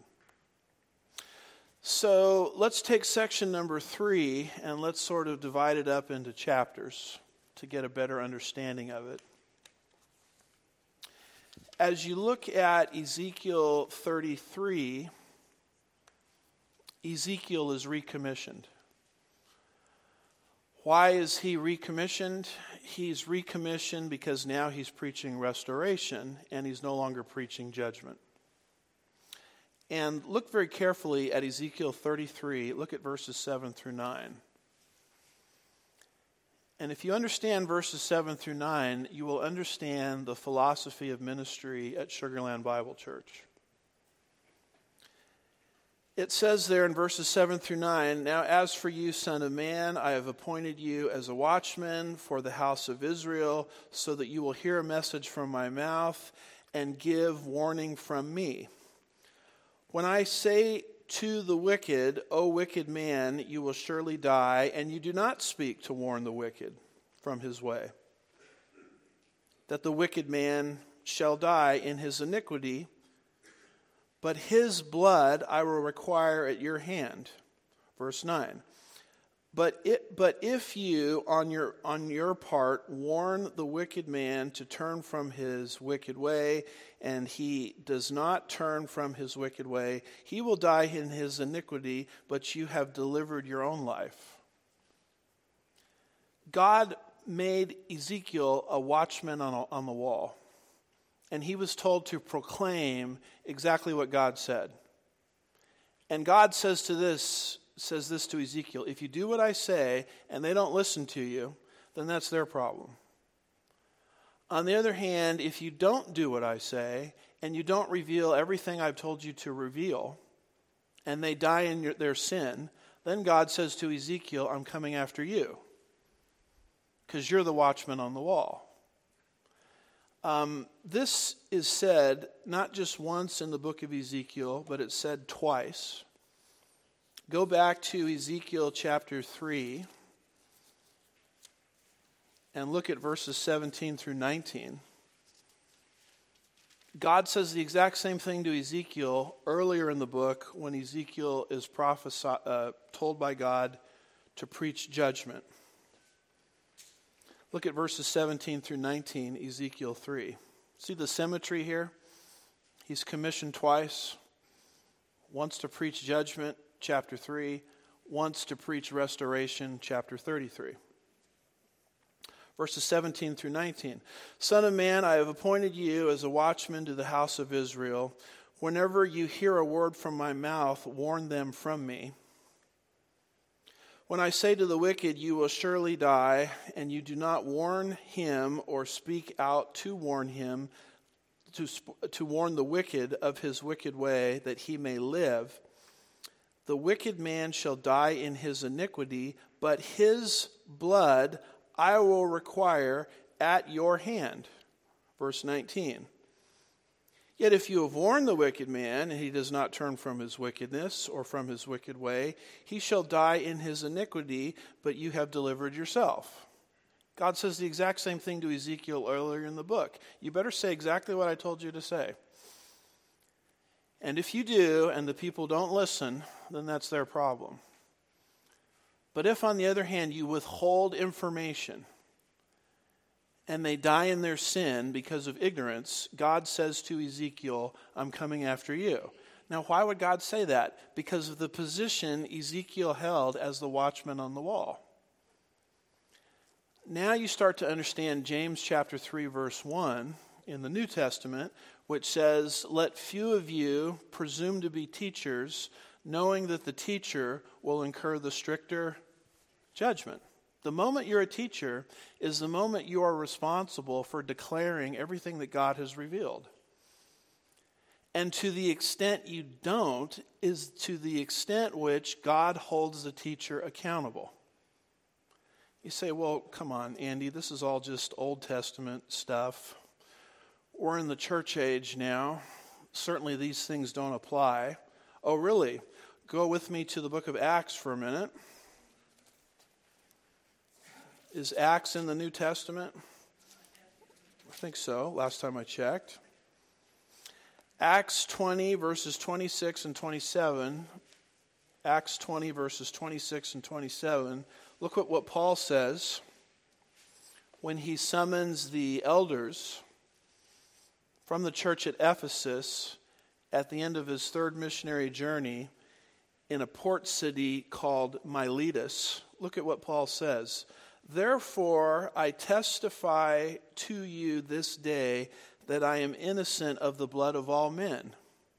So let's take section number three and let's sort of divide it up into chapters to get a better understanding of it. As you look at Ezekiel thirty-three, Ezekiel is recommissioned. Why is he recommissioned? He's recommissioned because now he's preaching restoration and he's no longer preaching judgment. And look very carefully at Ezekiel thirty-three. Look at verses seven through nine. And if you understand verses seven through nine, you will understand the philosophy of ministry at Sugar Land Bible Church. It says there in verses seven through nine, "Now as for you, son of man, I have appointed you as a watchman for the house of Israel, so that you will hear a message from my mouth and give warning from me. When I say to the wicked, O wicked man, you will surely die, and you do not speak to warn the wicked from his way, that the wicked man shall die in his iniquity, but his blood I will require at your hand. Verse nine. But it, but if you, on your on your part, warn the wicked man to turn from his wicked way, and he does not turn from his wicked way, he will die in his iniquity, but you have delivered your own life. God made Ezekiel a watchman on, a, on the wall, and he was told to proclaim exactly what God said. And God says to this, says this to Ezekiel: if you do what I say and they don't listen to you, then that's their problem. On the other hand, if you don't do what I say and you don't reveal everything I've told you to reveal, and they die in your, their sin, then God says to Ezekiel, I'm coming after you, because you're the watchman on the wall. Um, this is said not just once in the book of Ezekiel, but it's said twice. Go back to Ezekiel chapter three and look at verses seventeen through nineteen. God says the exact same thing to Ezekiel earlier in the book when Ezekiel is prophesy, uh, told by God to preach judgment. Look at verses seventeen through nineteen, Ezekiel three. See the symmetry here? He's commissioned twice. Once to preach judgment, chapter three, once to preach restoration, chapter thirty-three. Verses seventeen through nineteen. Son of man, I have appointed you as a watchman to the house of Israel. Whenever you hear a word from my mouth, warn them from me. When I say to the wicked, you will surely die, and you do not warn him or speak out to warn him, to, to warn the wicked of his wicked way, that he may live, the wicked man shall die in his iniquity, but his blood I will require at your hand. Verse nineteen. Yet if you have warned the wicked man, and he does not turn from his wickedness or from his wicked way, he shall die in his iniquity, but you have delivered yourself. God says the exact same thing to Ezekiel earlier in the book. You better say exactly what I told you to say. And if you do, and the people don't listen, then that's their problem. But if, on the other hand, you withhold information, and they die in their sin because of ignorance, God says to Ezekiel, I'm coming after you. Now, why would God say that? Because of the position Ezekiel held as the watchman on the wall. Now you start to understand James chapter three, verse one in the New Testament, which says, let few of you presume to be teachers, knowing that the teacher will incur the stricter judgment. The moment you're a teacher is the moment you are responsible for declaring everything that God has revealed. And to the extent you don't is to the extent which God holds the teacher accountable. You say, well, come on, Andy, this is all just Old Testament stuff. We're in the church age now. Certainly these things don't apply. Oh, really? Go with me to the book of Acts for a minute. Is Acts in the New Testament? I think so, last time I checked. Acts twenty, verses twenty-six and twenty-seven. Acts twenty, verses twenty-six and twenty-seven. Look at what Paul says when he summons the elders from the church at Ephesus at the end of his third missionary journey in a port city called Miletus. Look at what Paul says. Therefore, I testify to you this day that I am innocent of the blood of all men.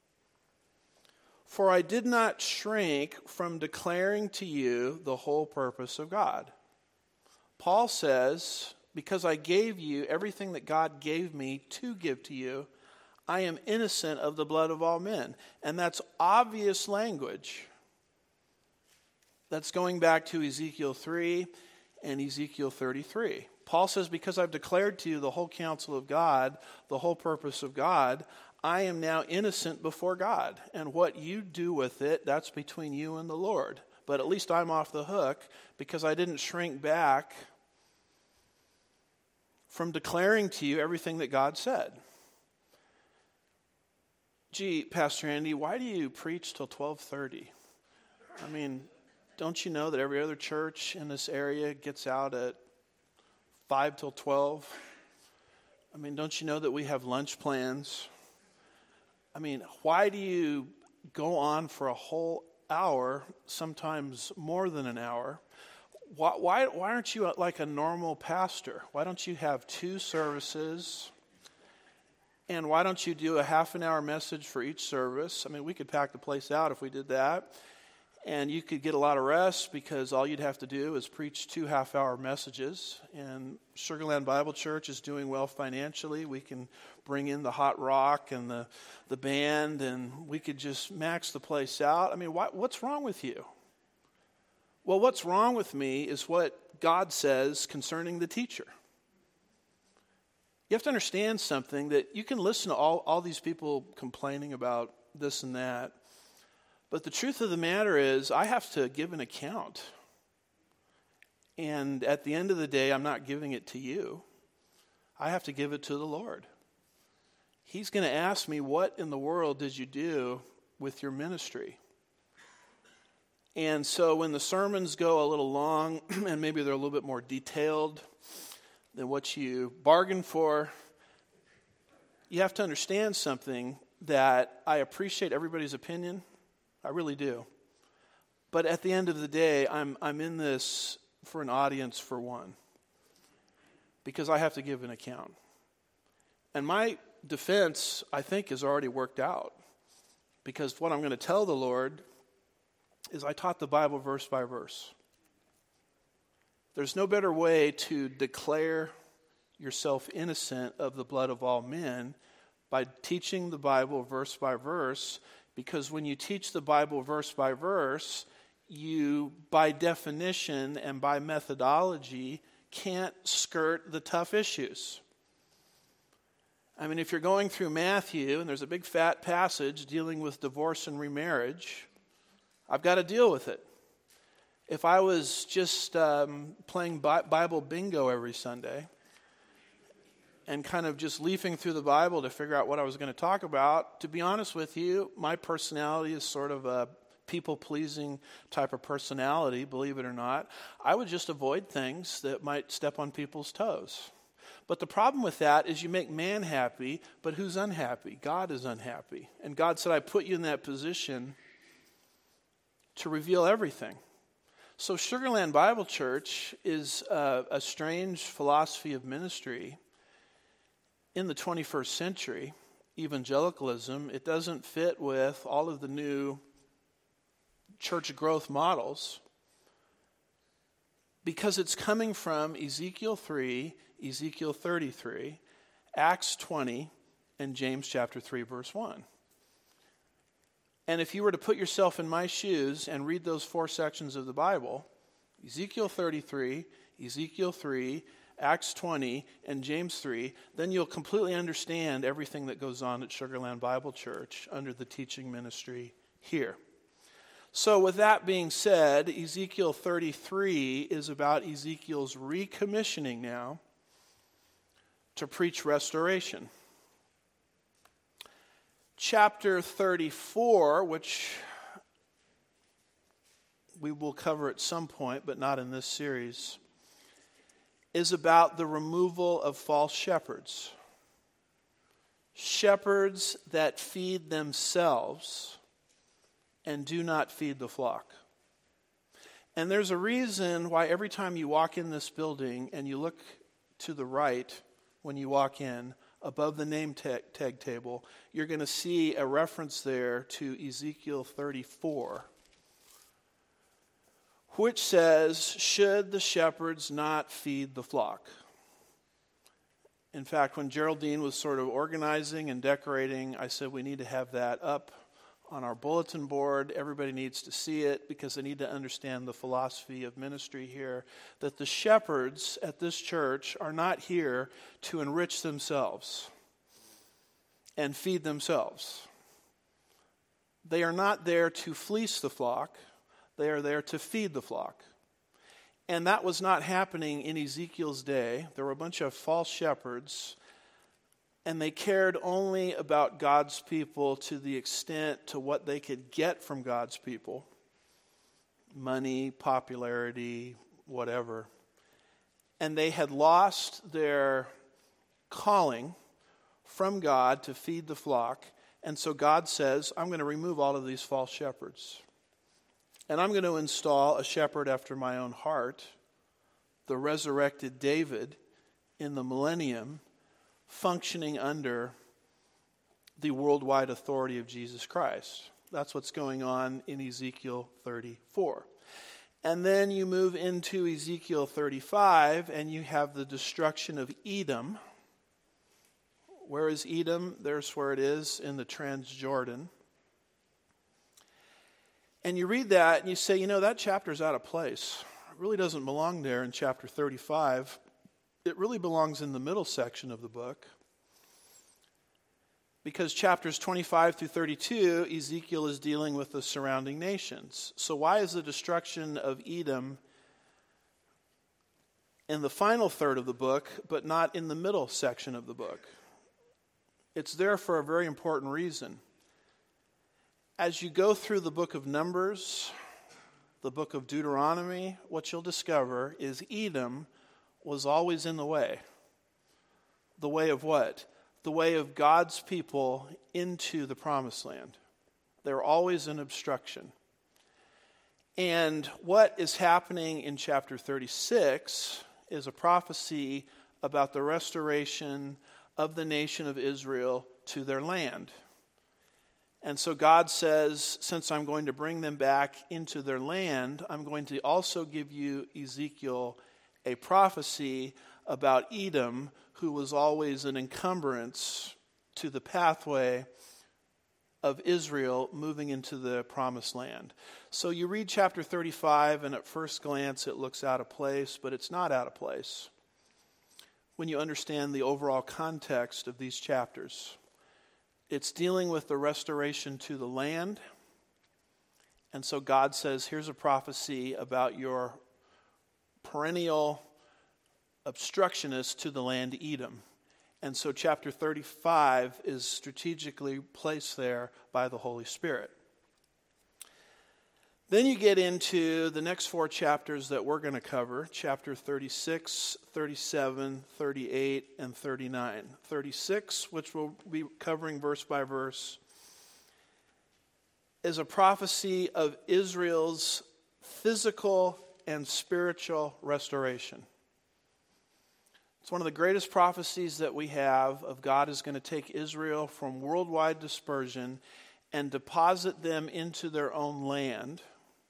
For I did not shrink from declaring to you the whole purpose of God. Paul says, because I gave you everything that God gave me to give to you, I am innocent of the blood of all men. And that's obvious language. That's going back to Ezekiel three and Ezekiel thirty-three. Paul says, because I've declared to you the whole counsel of God, the whole purpose of God, I am now innocent before God. And what you do with it, that's between you and the Lord. But at least I'm off the hook because I didn't shrink back from declaring to you everything that God said. Gee, Pastor Andy, why do you preach till twelve thirty? I mean, don't you know that every other church in this area gets out at five till twelve? I mean, don't you know that we have lunch plans? I mean, why do you go on for a whole hour, sometimes more than an hour? Why, why, why aren't you like a normal pastor? Why don't you have two services? And why don't you do a half an hour message for each service? I mean, we could pack the place out if we did that. And you could get a lot of rest because all you'd have to do is preach two half-hour messages. And Sugar Land Bible Church is doing well financially. We can bring in the hot rock and the, the band, and we could just max the place out. I mean, why, what's wrong with you? Well, what's wrong with me is what God says concerning the teacher. You have to understand something, that you can listen to all, all these people complaining about this and that. But the truth of the matter is, I have to give an account. And at the end of the day, I'm not giving it to you. I have to give it to the Lord. He's going to ask me, what in the world did you do with your ministry? And so when the sermons go a little long, and maybe they're a little bit more detailed than what you bargained for, you have to understand something, that I appreciate everybody's opinion. I really do. But at the end of the day, I'm I'm in this for an audience for one. Because I have to give an account. And my defense, I think, is already worked out. Because what I'm going to tell the Lord is I taught the Bible verse by verse. There's no better way to declare yourself innocent of the blood of all men by teaching the Bible verse by verse. Because when you teach the Bible verse by verse, you, by definition and by methodology, can't skirt the tough issues. I mean, if you're going through Matthew and there's a big fat passage dealing with divorce and remarriage, I've got to deal with it. If I was just um, playing Bible bingo every Sunday and kind of just leafing through the Bible to figure out what I was going to talk about, to be honest with you, my personality is sort of a people-pleasing type of personality, believe it or not. I would just avoid things that might step on people's toes. But the problem with that is you make man happy, but who's unhappy? God is unhappy. And God said, I put you in that position to reveal everything. So Sugar Land Bible Church is a, a strange philosophy of ministry in the twenty-first century, evangelicalism. It doesn't fit with all of the new church growth models because it's coming from Ezekiel three, Ezekiel thirty-three, Acts twenty, and James chapter three, verse one. And if you were to put yourself in my shoes and read those four sections of the Bible, Ezekiel thirty-three, Ezekiel three, Acts twenty, and James three, then you'll completely understand everything that goes on at Sugar Land Bible Church under the teaching ministry here. So with that being said, Ezekiel thirty-three is about Ezekiel's recommissioning now to preach restoration. Chapter thirty-four, which we will cover at some point, but not in this series, is about the removal of false shepherds. Shepherds that feed themselves and do not feed the flock. And there's a reason why every time you walk in this building and you look to the right when you walk in, above the name tag, tag table, you're going to see a reference there to Ezekiel thirty-four, which says, should the shepherds not feed the flock? In fact, when Geraldine was sort of organizing and decorating, I said we need to have that up on our bulletin board. Everybody needs to see it because they need to understand the philosophy of ministry here, that the shepherds at this church are not here to enrich themselves. and feed themselves. They are not there to fleece the flock. They are there to feed the flock. And that was not happening in Ezekiel's day. There were a bunch of false shepherds, and they cared only about God's people to the extent to what they could get from God's people. Money, popularity, whatever. And they had lost their calling from God to feed the flock. And so God says, I'm going to remove all of these false shepherds. And I'm going to install a shepherd after my own heart, the resurrected David in the millennium, functioning under the worldwide authority of Jesus Christ. That's what's going on in Ezekiel thirty-four. And then you move into Ezekiel thirty-five, and you have the destruction of Edom. Where is Edom? There's where it is, in the Transjordan. And you read that, and you say, you know, that chapter's out of place. It really doesn't belong there in chapter thirty-five. It really belongs in the middle section of the book. Because chapters twenty-five through thirty-two, Ezekiel is dealing with the surrounding nations. So why is the destruction of Edom in the final third of the book, but not in the middle section of the book? It's there for a very important reason. As you go through the book of Numbers, the book of Deuteronomy, what you'll discover is Edom was always in the way. The way of what? The way of God's people into the promised land. They're always an obstruction. And what is happening in chapter thirty-six is a prophecy about the restoration of the nation of Israel to their land. And so God says, since I'm going to bring them back into their land, I'm going to also give you, Ezekiel, a prophecy about Edom, who was always an encumbrance to the pathway of Israel moving into the promised land. So you read chapter thirty-five, and at first glance it looks out of place, but it's not out of place when you understand the overall context of these chapters. It's dealing with the restoration to the land. And so God says, here's a prophecy about your perennial obstructionist to the land, Edom. And so chapter thirty-five is strategically placed there by the Holy Spirit. Then you get into the next four chapters that we're going to cover, chapter thirty-six, thirty-seven, thirty-eight, and thirty-nine. thirty-six, which we'll be covering verse by verse, is a prophecy of Israel's physical and spiritual restoration. It's one of the greatest prophecies that we have of God is going to take Israel from worldwide dispersion and deposit them into their own land.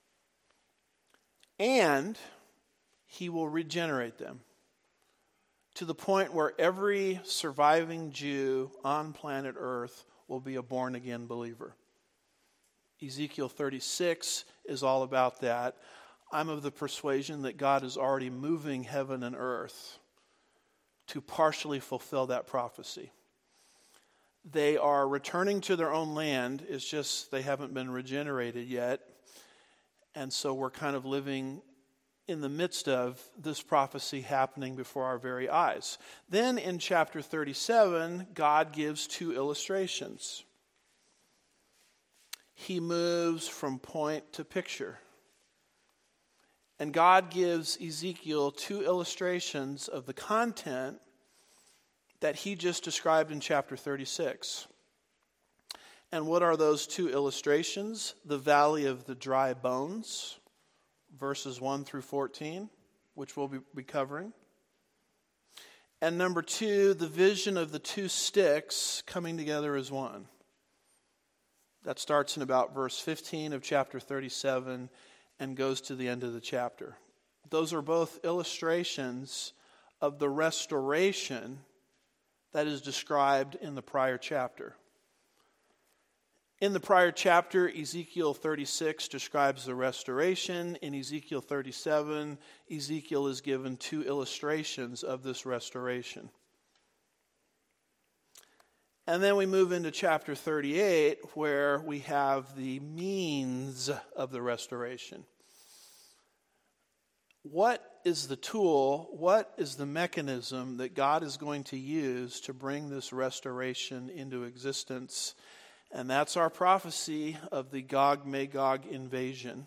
And he will regenerate them to the point where every surviving Jew on planet Earth will be a born-again believer. Ezekiel thirty-six is all about that. I'm of the persuasion that God is already moving heaven and earth to partially fulfill that prophecy. They are returning to their own land. It's just they haven't been regenerated yet. And so we're kind of living in the midst of this prophecy happening before our very eyes. Then in chapter thirty-seven, God gives two illustrations. He moves from point to picture. And God gives Ezekiel two illustrations of the content that he just described in chapter thirty-six. And what are those two illustrations? The valley of the dry bones, verses one through fourteen, which we'll be covering. And number two, the vision of the two sticks coming together as one. That starts in about verse fifteen of chapter thirty-seven and goes to the end of the chapter. Those are both illustrations of the restoration that is described in the prior chapter. In the prior chapter, Ezekiel thirty-six describes the restoration. In Ezekiel thirty-seven, Ezekiel is given two illustrations of this restoration. And then we move into chapter thirty-eight, where we have the means of the restoration. What is the tool, what is the mechanism that God is going to use to bring this restoration into existence? And that's our prophecy of the Gog-Magog invasion,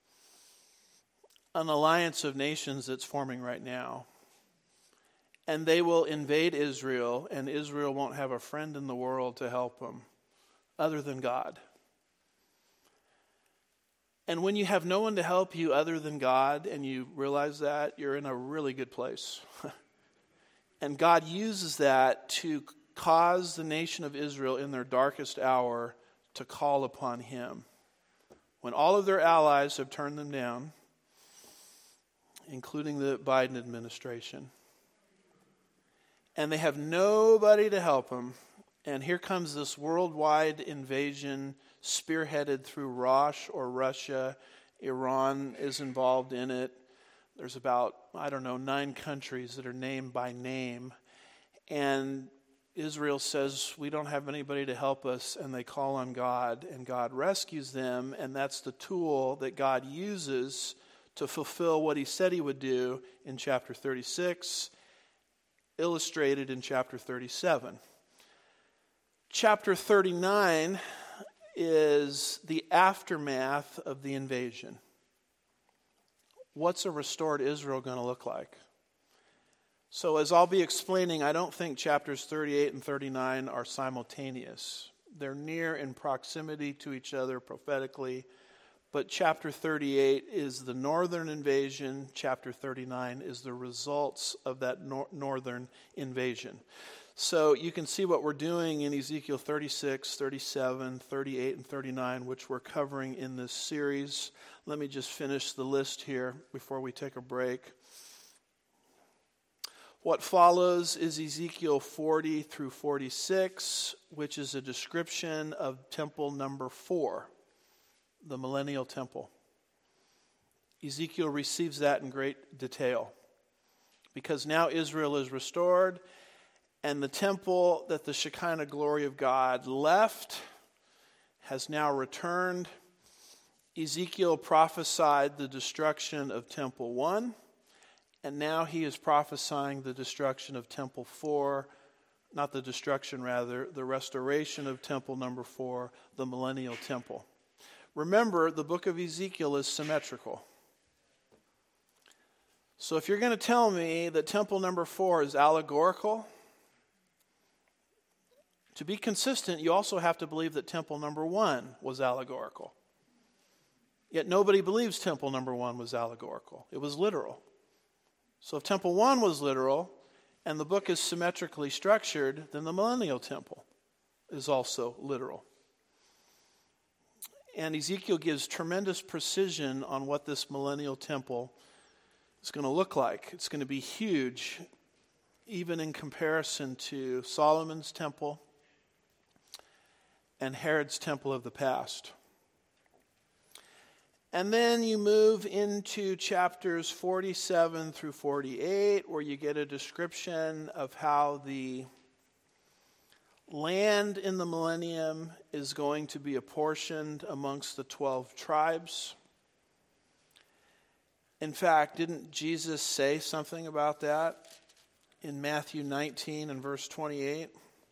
an alliance of nations that's forming right now. And they will invade Israel, and Israel won't have a friend in the world to help them other than God. And when you have no one to help you other than God, and you realize that, you're in a really good place. And God uses that to cause the nation of Israel in their darkest hour to call upon Him. When all of their allies have turned them down, including the Biden administration, and they have nobody to help them, and here comes this worldwide invasion spearheaded through Rosh or Russia. Iran is involved in it. There's about, I don't know, nine countries that are named by name. And Israel says, we don't have anybody to help us, and they call on God, and God rescues them, and that's the tool that God uses to fulfill what He said He would do in chapter thirty-six, illustrated in chapter thirty-seven. Chapter thirty-nine is the aftermath of the invasion. What's a restored Israel going to look like? So as I'll be explaining, I don't think chapters thirty-eight and thirty-nine are simultaneous. They're near in proximity to each other prophetically, but chapter thirty-eight is the northern invasion. Chapter thirty-nine is the results of that nor- northern invasion. So you can see what we're doing in Ezekiel thirty-six, thirty-seven, thirty-eight, and thirty-nine, which we're covering in this series. Let me just finish the list here before we take a break. What follows is Ezekiel forty through forty-six, which is a description of temple number four, the millennial temple. Ezekiel receives that in great detail because now Israel is restored, and the temple that the Shekinah glory of God left has now returned. Ezekiel prophesied the destruction of temple one, and now he is prophesying the destruction of temple four, not the destruction rather, the restoration of temple number four, the millennial temple. Remember, the book of Ezekiel is symmetrical. So if you're going to tell me that temple number four is allegorical, to be consistent, you also have to believe that temple number one was allegorical. Yet nobody believes temple number one was allegorical. It was literal. So if temple one was literal, and the book is symmetrically structured, then the millennial temple is also literal. And Ezekiel gives tremendous precision on what this millennial temple is going to look like. It's going to be huge, even in comparison to Solomon's temple and Herod's temple of the past. And then you move into chapters forty-seven through forty-eight, where you get a description of how the land in the millennium is going to be apportioned amongst the twelve tribes. In fact, didn't Jesus say something about that in Matthew nineteen and verse twenty-eight?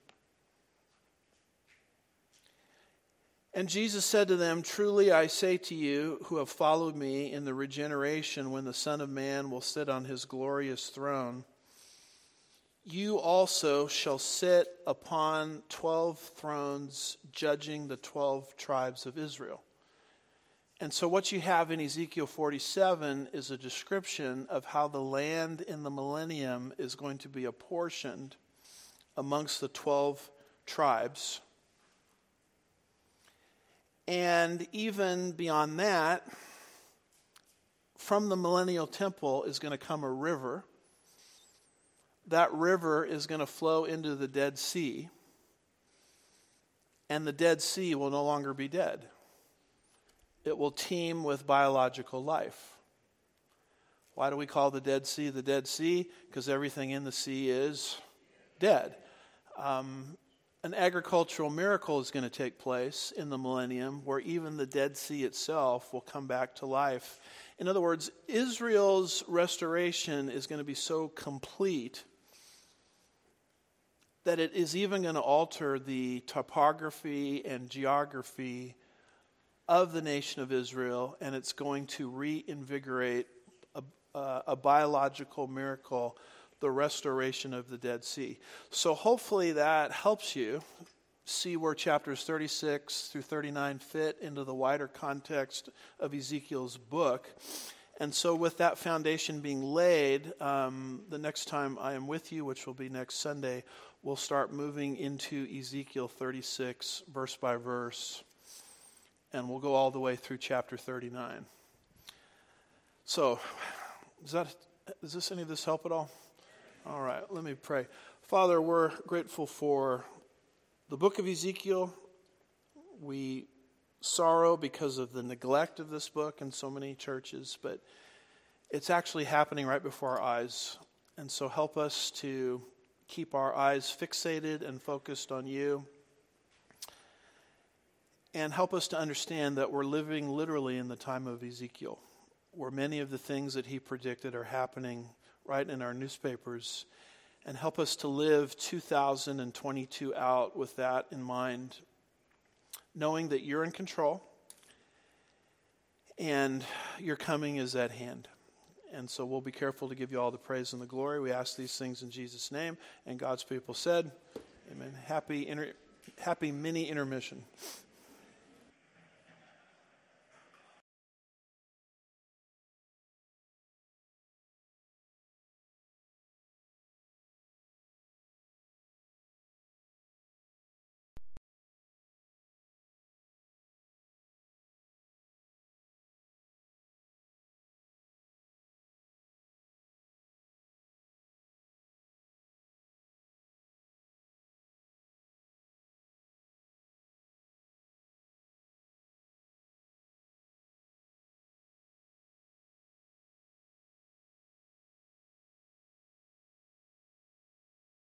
And Jesus said to them, "Truly I say to you, who have followed me, in the regeneration when the Son of Man will sit on his glorious throne, you also shall sit upon twelve thrones, judging the twelve tribes of Israel." And so what you have in Ezekiel forty-seven is a description of how the land in the millennium is going to be apportioned amongst the twelve tribes. And even beyond that, from the millennial temple is going to come a river. That river is going to flow into the Dead Sea. And the Dead Sea will no longer be dead. It will teem with biological life. Why do we call the Dead Sea the Dead Sea? Because everything in the sea is dead. Um, an agricultural miracle is going to take place in the millennium where even the Dead Sea itself will come back to life. In other words, Israel's restoration is going to be so complete that it is even going to alter the topography and geography of the nation of Israel, and it's going to reinvigorate a, uh, a biological miracle, the restoration of the Dead Sea. So hopefully that helps you see where chapters thirty-six through thirty-nine fit into the wider context of Ezekiel's book. And so with that foundation being laid, um, the next time I am with you, which will be next Sunday, we'll start moving into Ezekiel thirty-six, verse by verse. And we'll go all the way through chapter thirty-nine. So, does that, does this any of this help at all? All right, let me pray. Father, we're grateful for the book of Ezekiel. We sorrow because of the neglect of this book in so many churches, but it's actually happening right before our eyes. And so help us to keep our eyes fixated and focused on you. And help us to understand that we're living literally in the time of Ezekiel, where many of the things that he predicted are happening right in our newspapers. And help us to live two thousand twenty-two out with that in mind, knowing that you're in control and your coming is at hand. And so we'll be careful to give you all the praise and the glory. We ask these things in Jesus' name. And God's people said, amen. Happy, inter- happy mini intermission.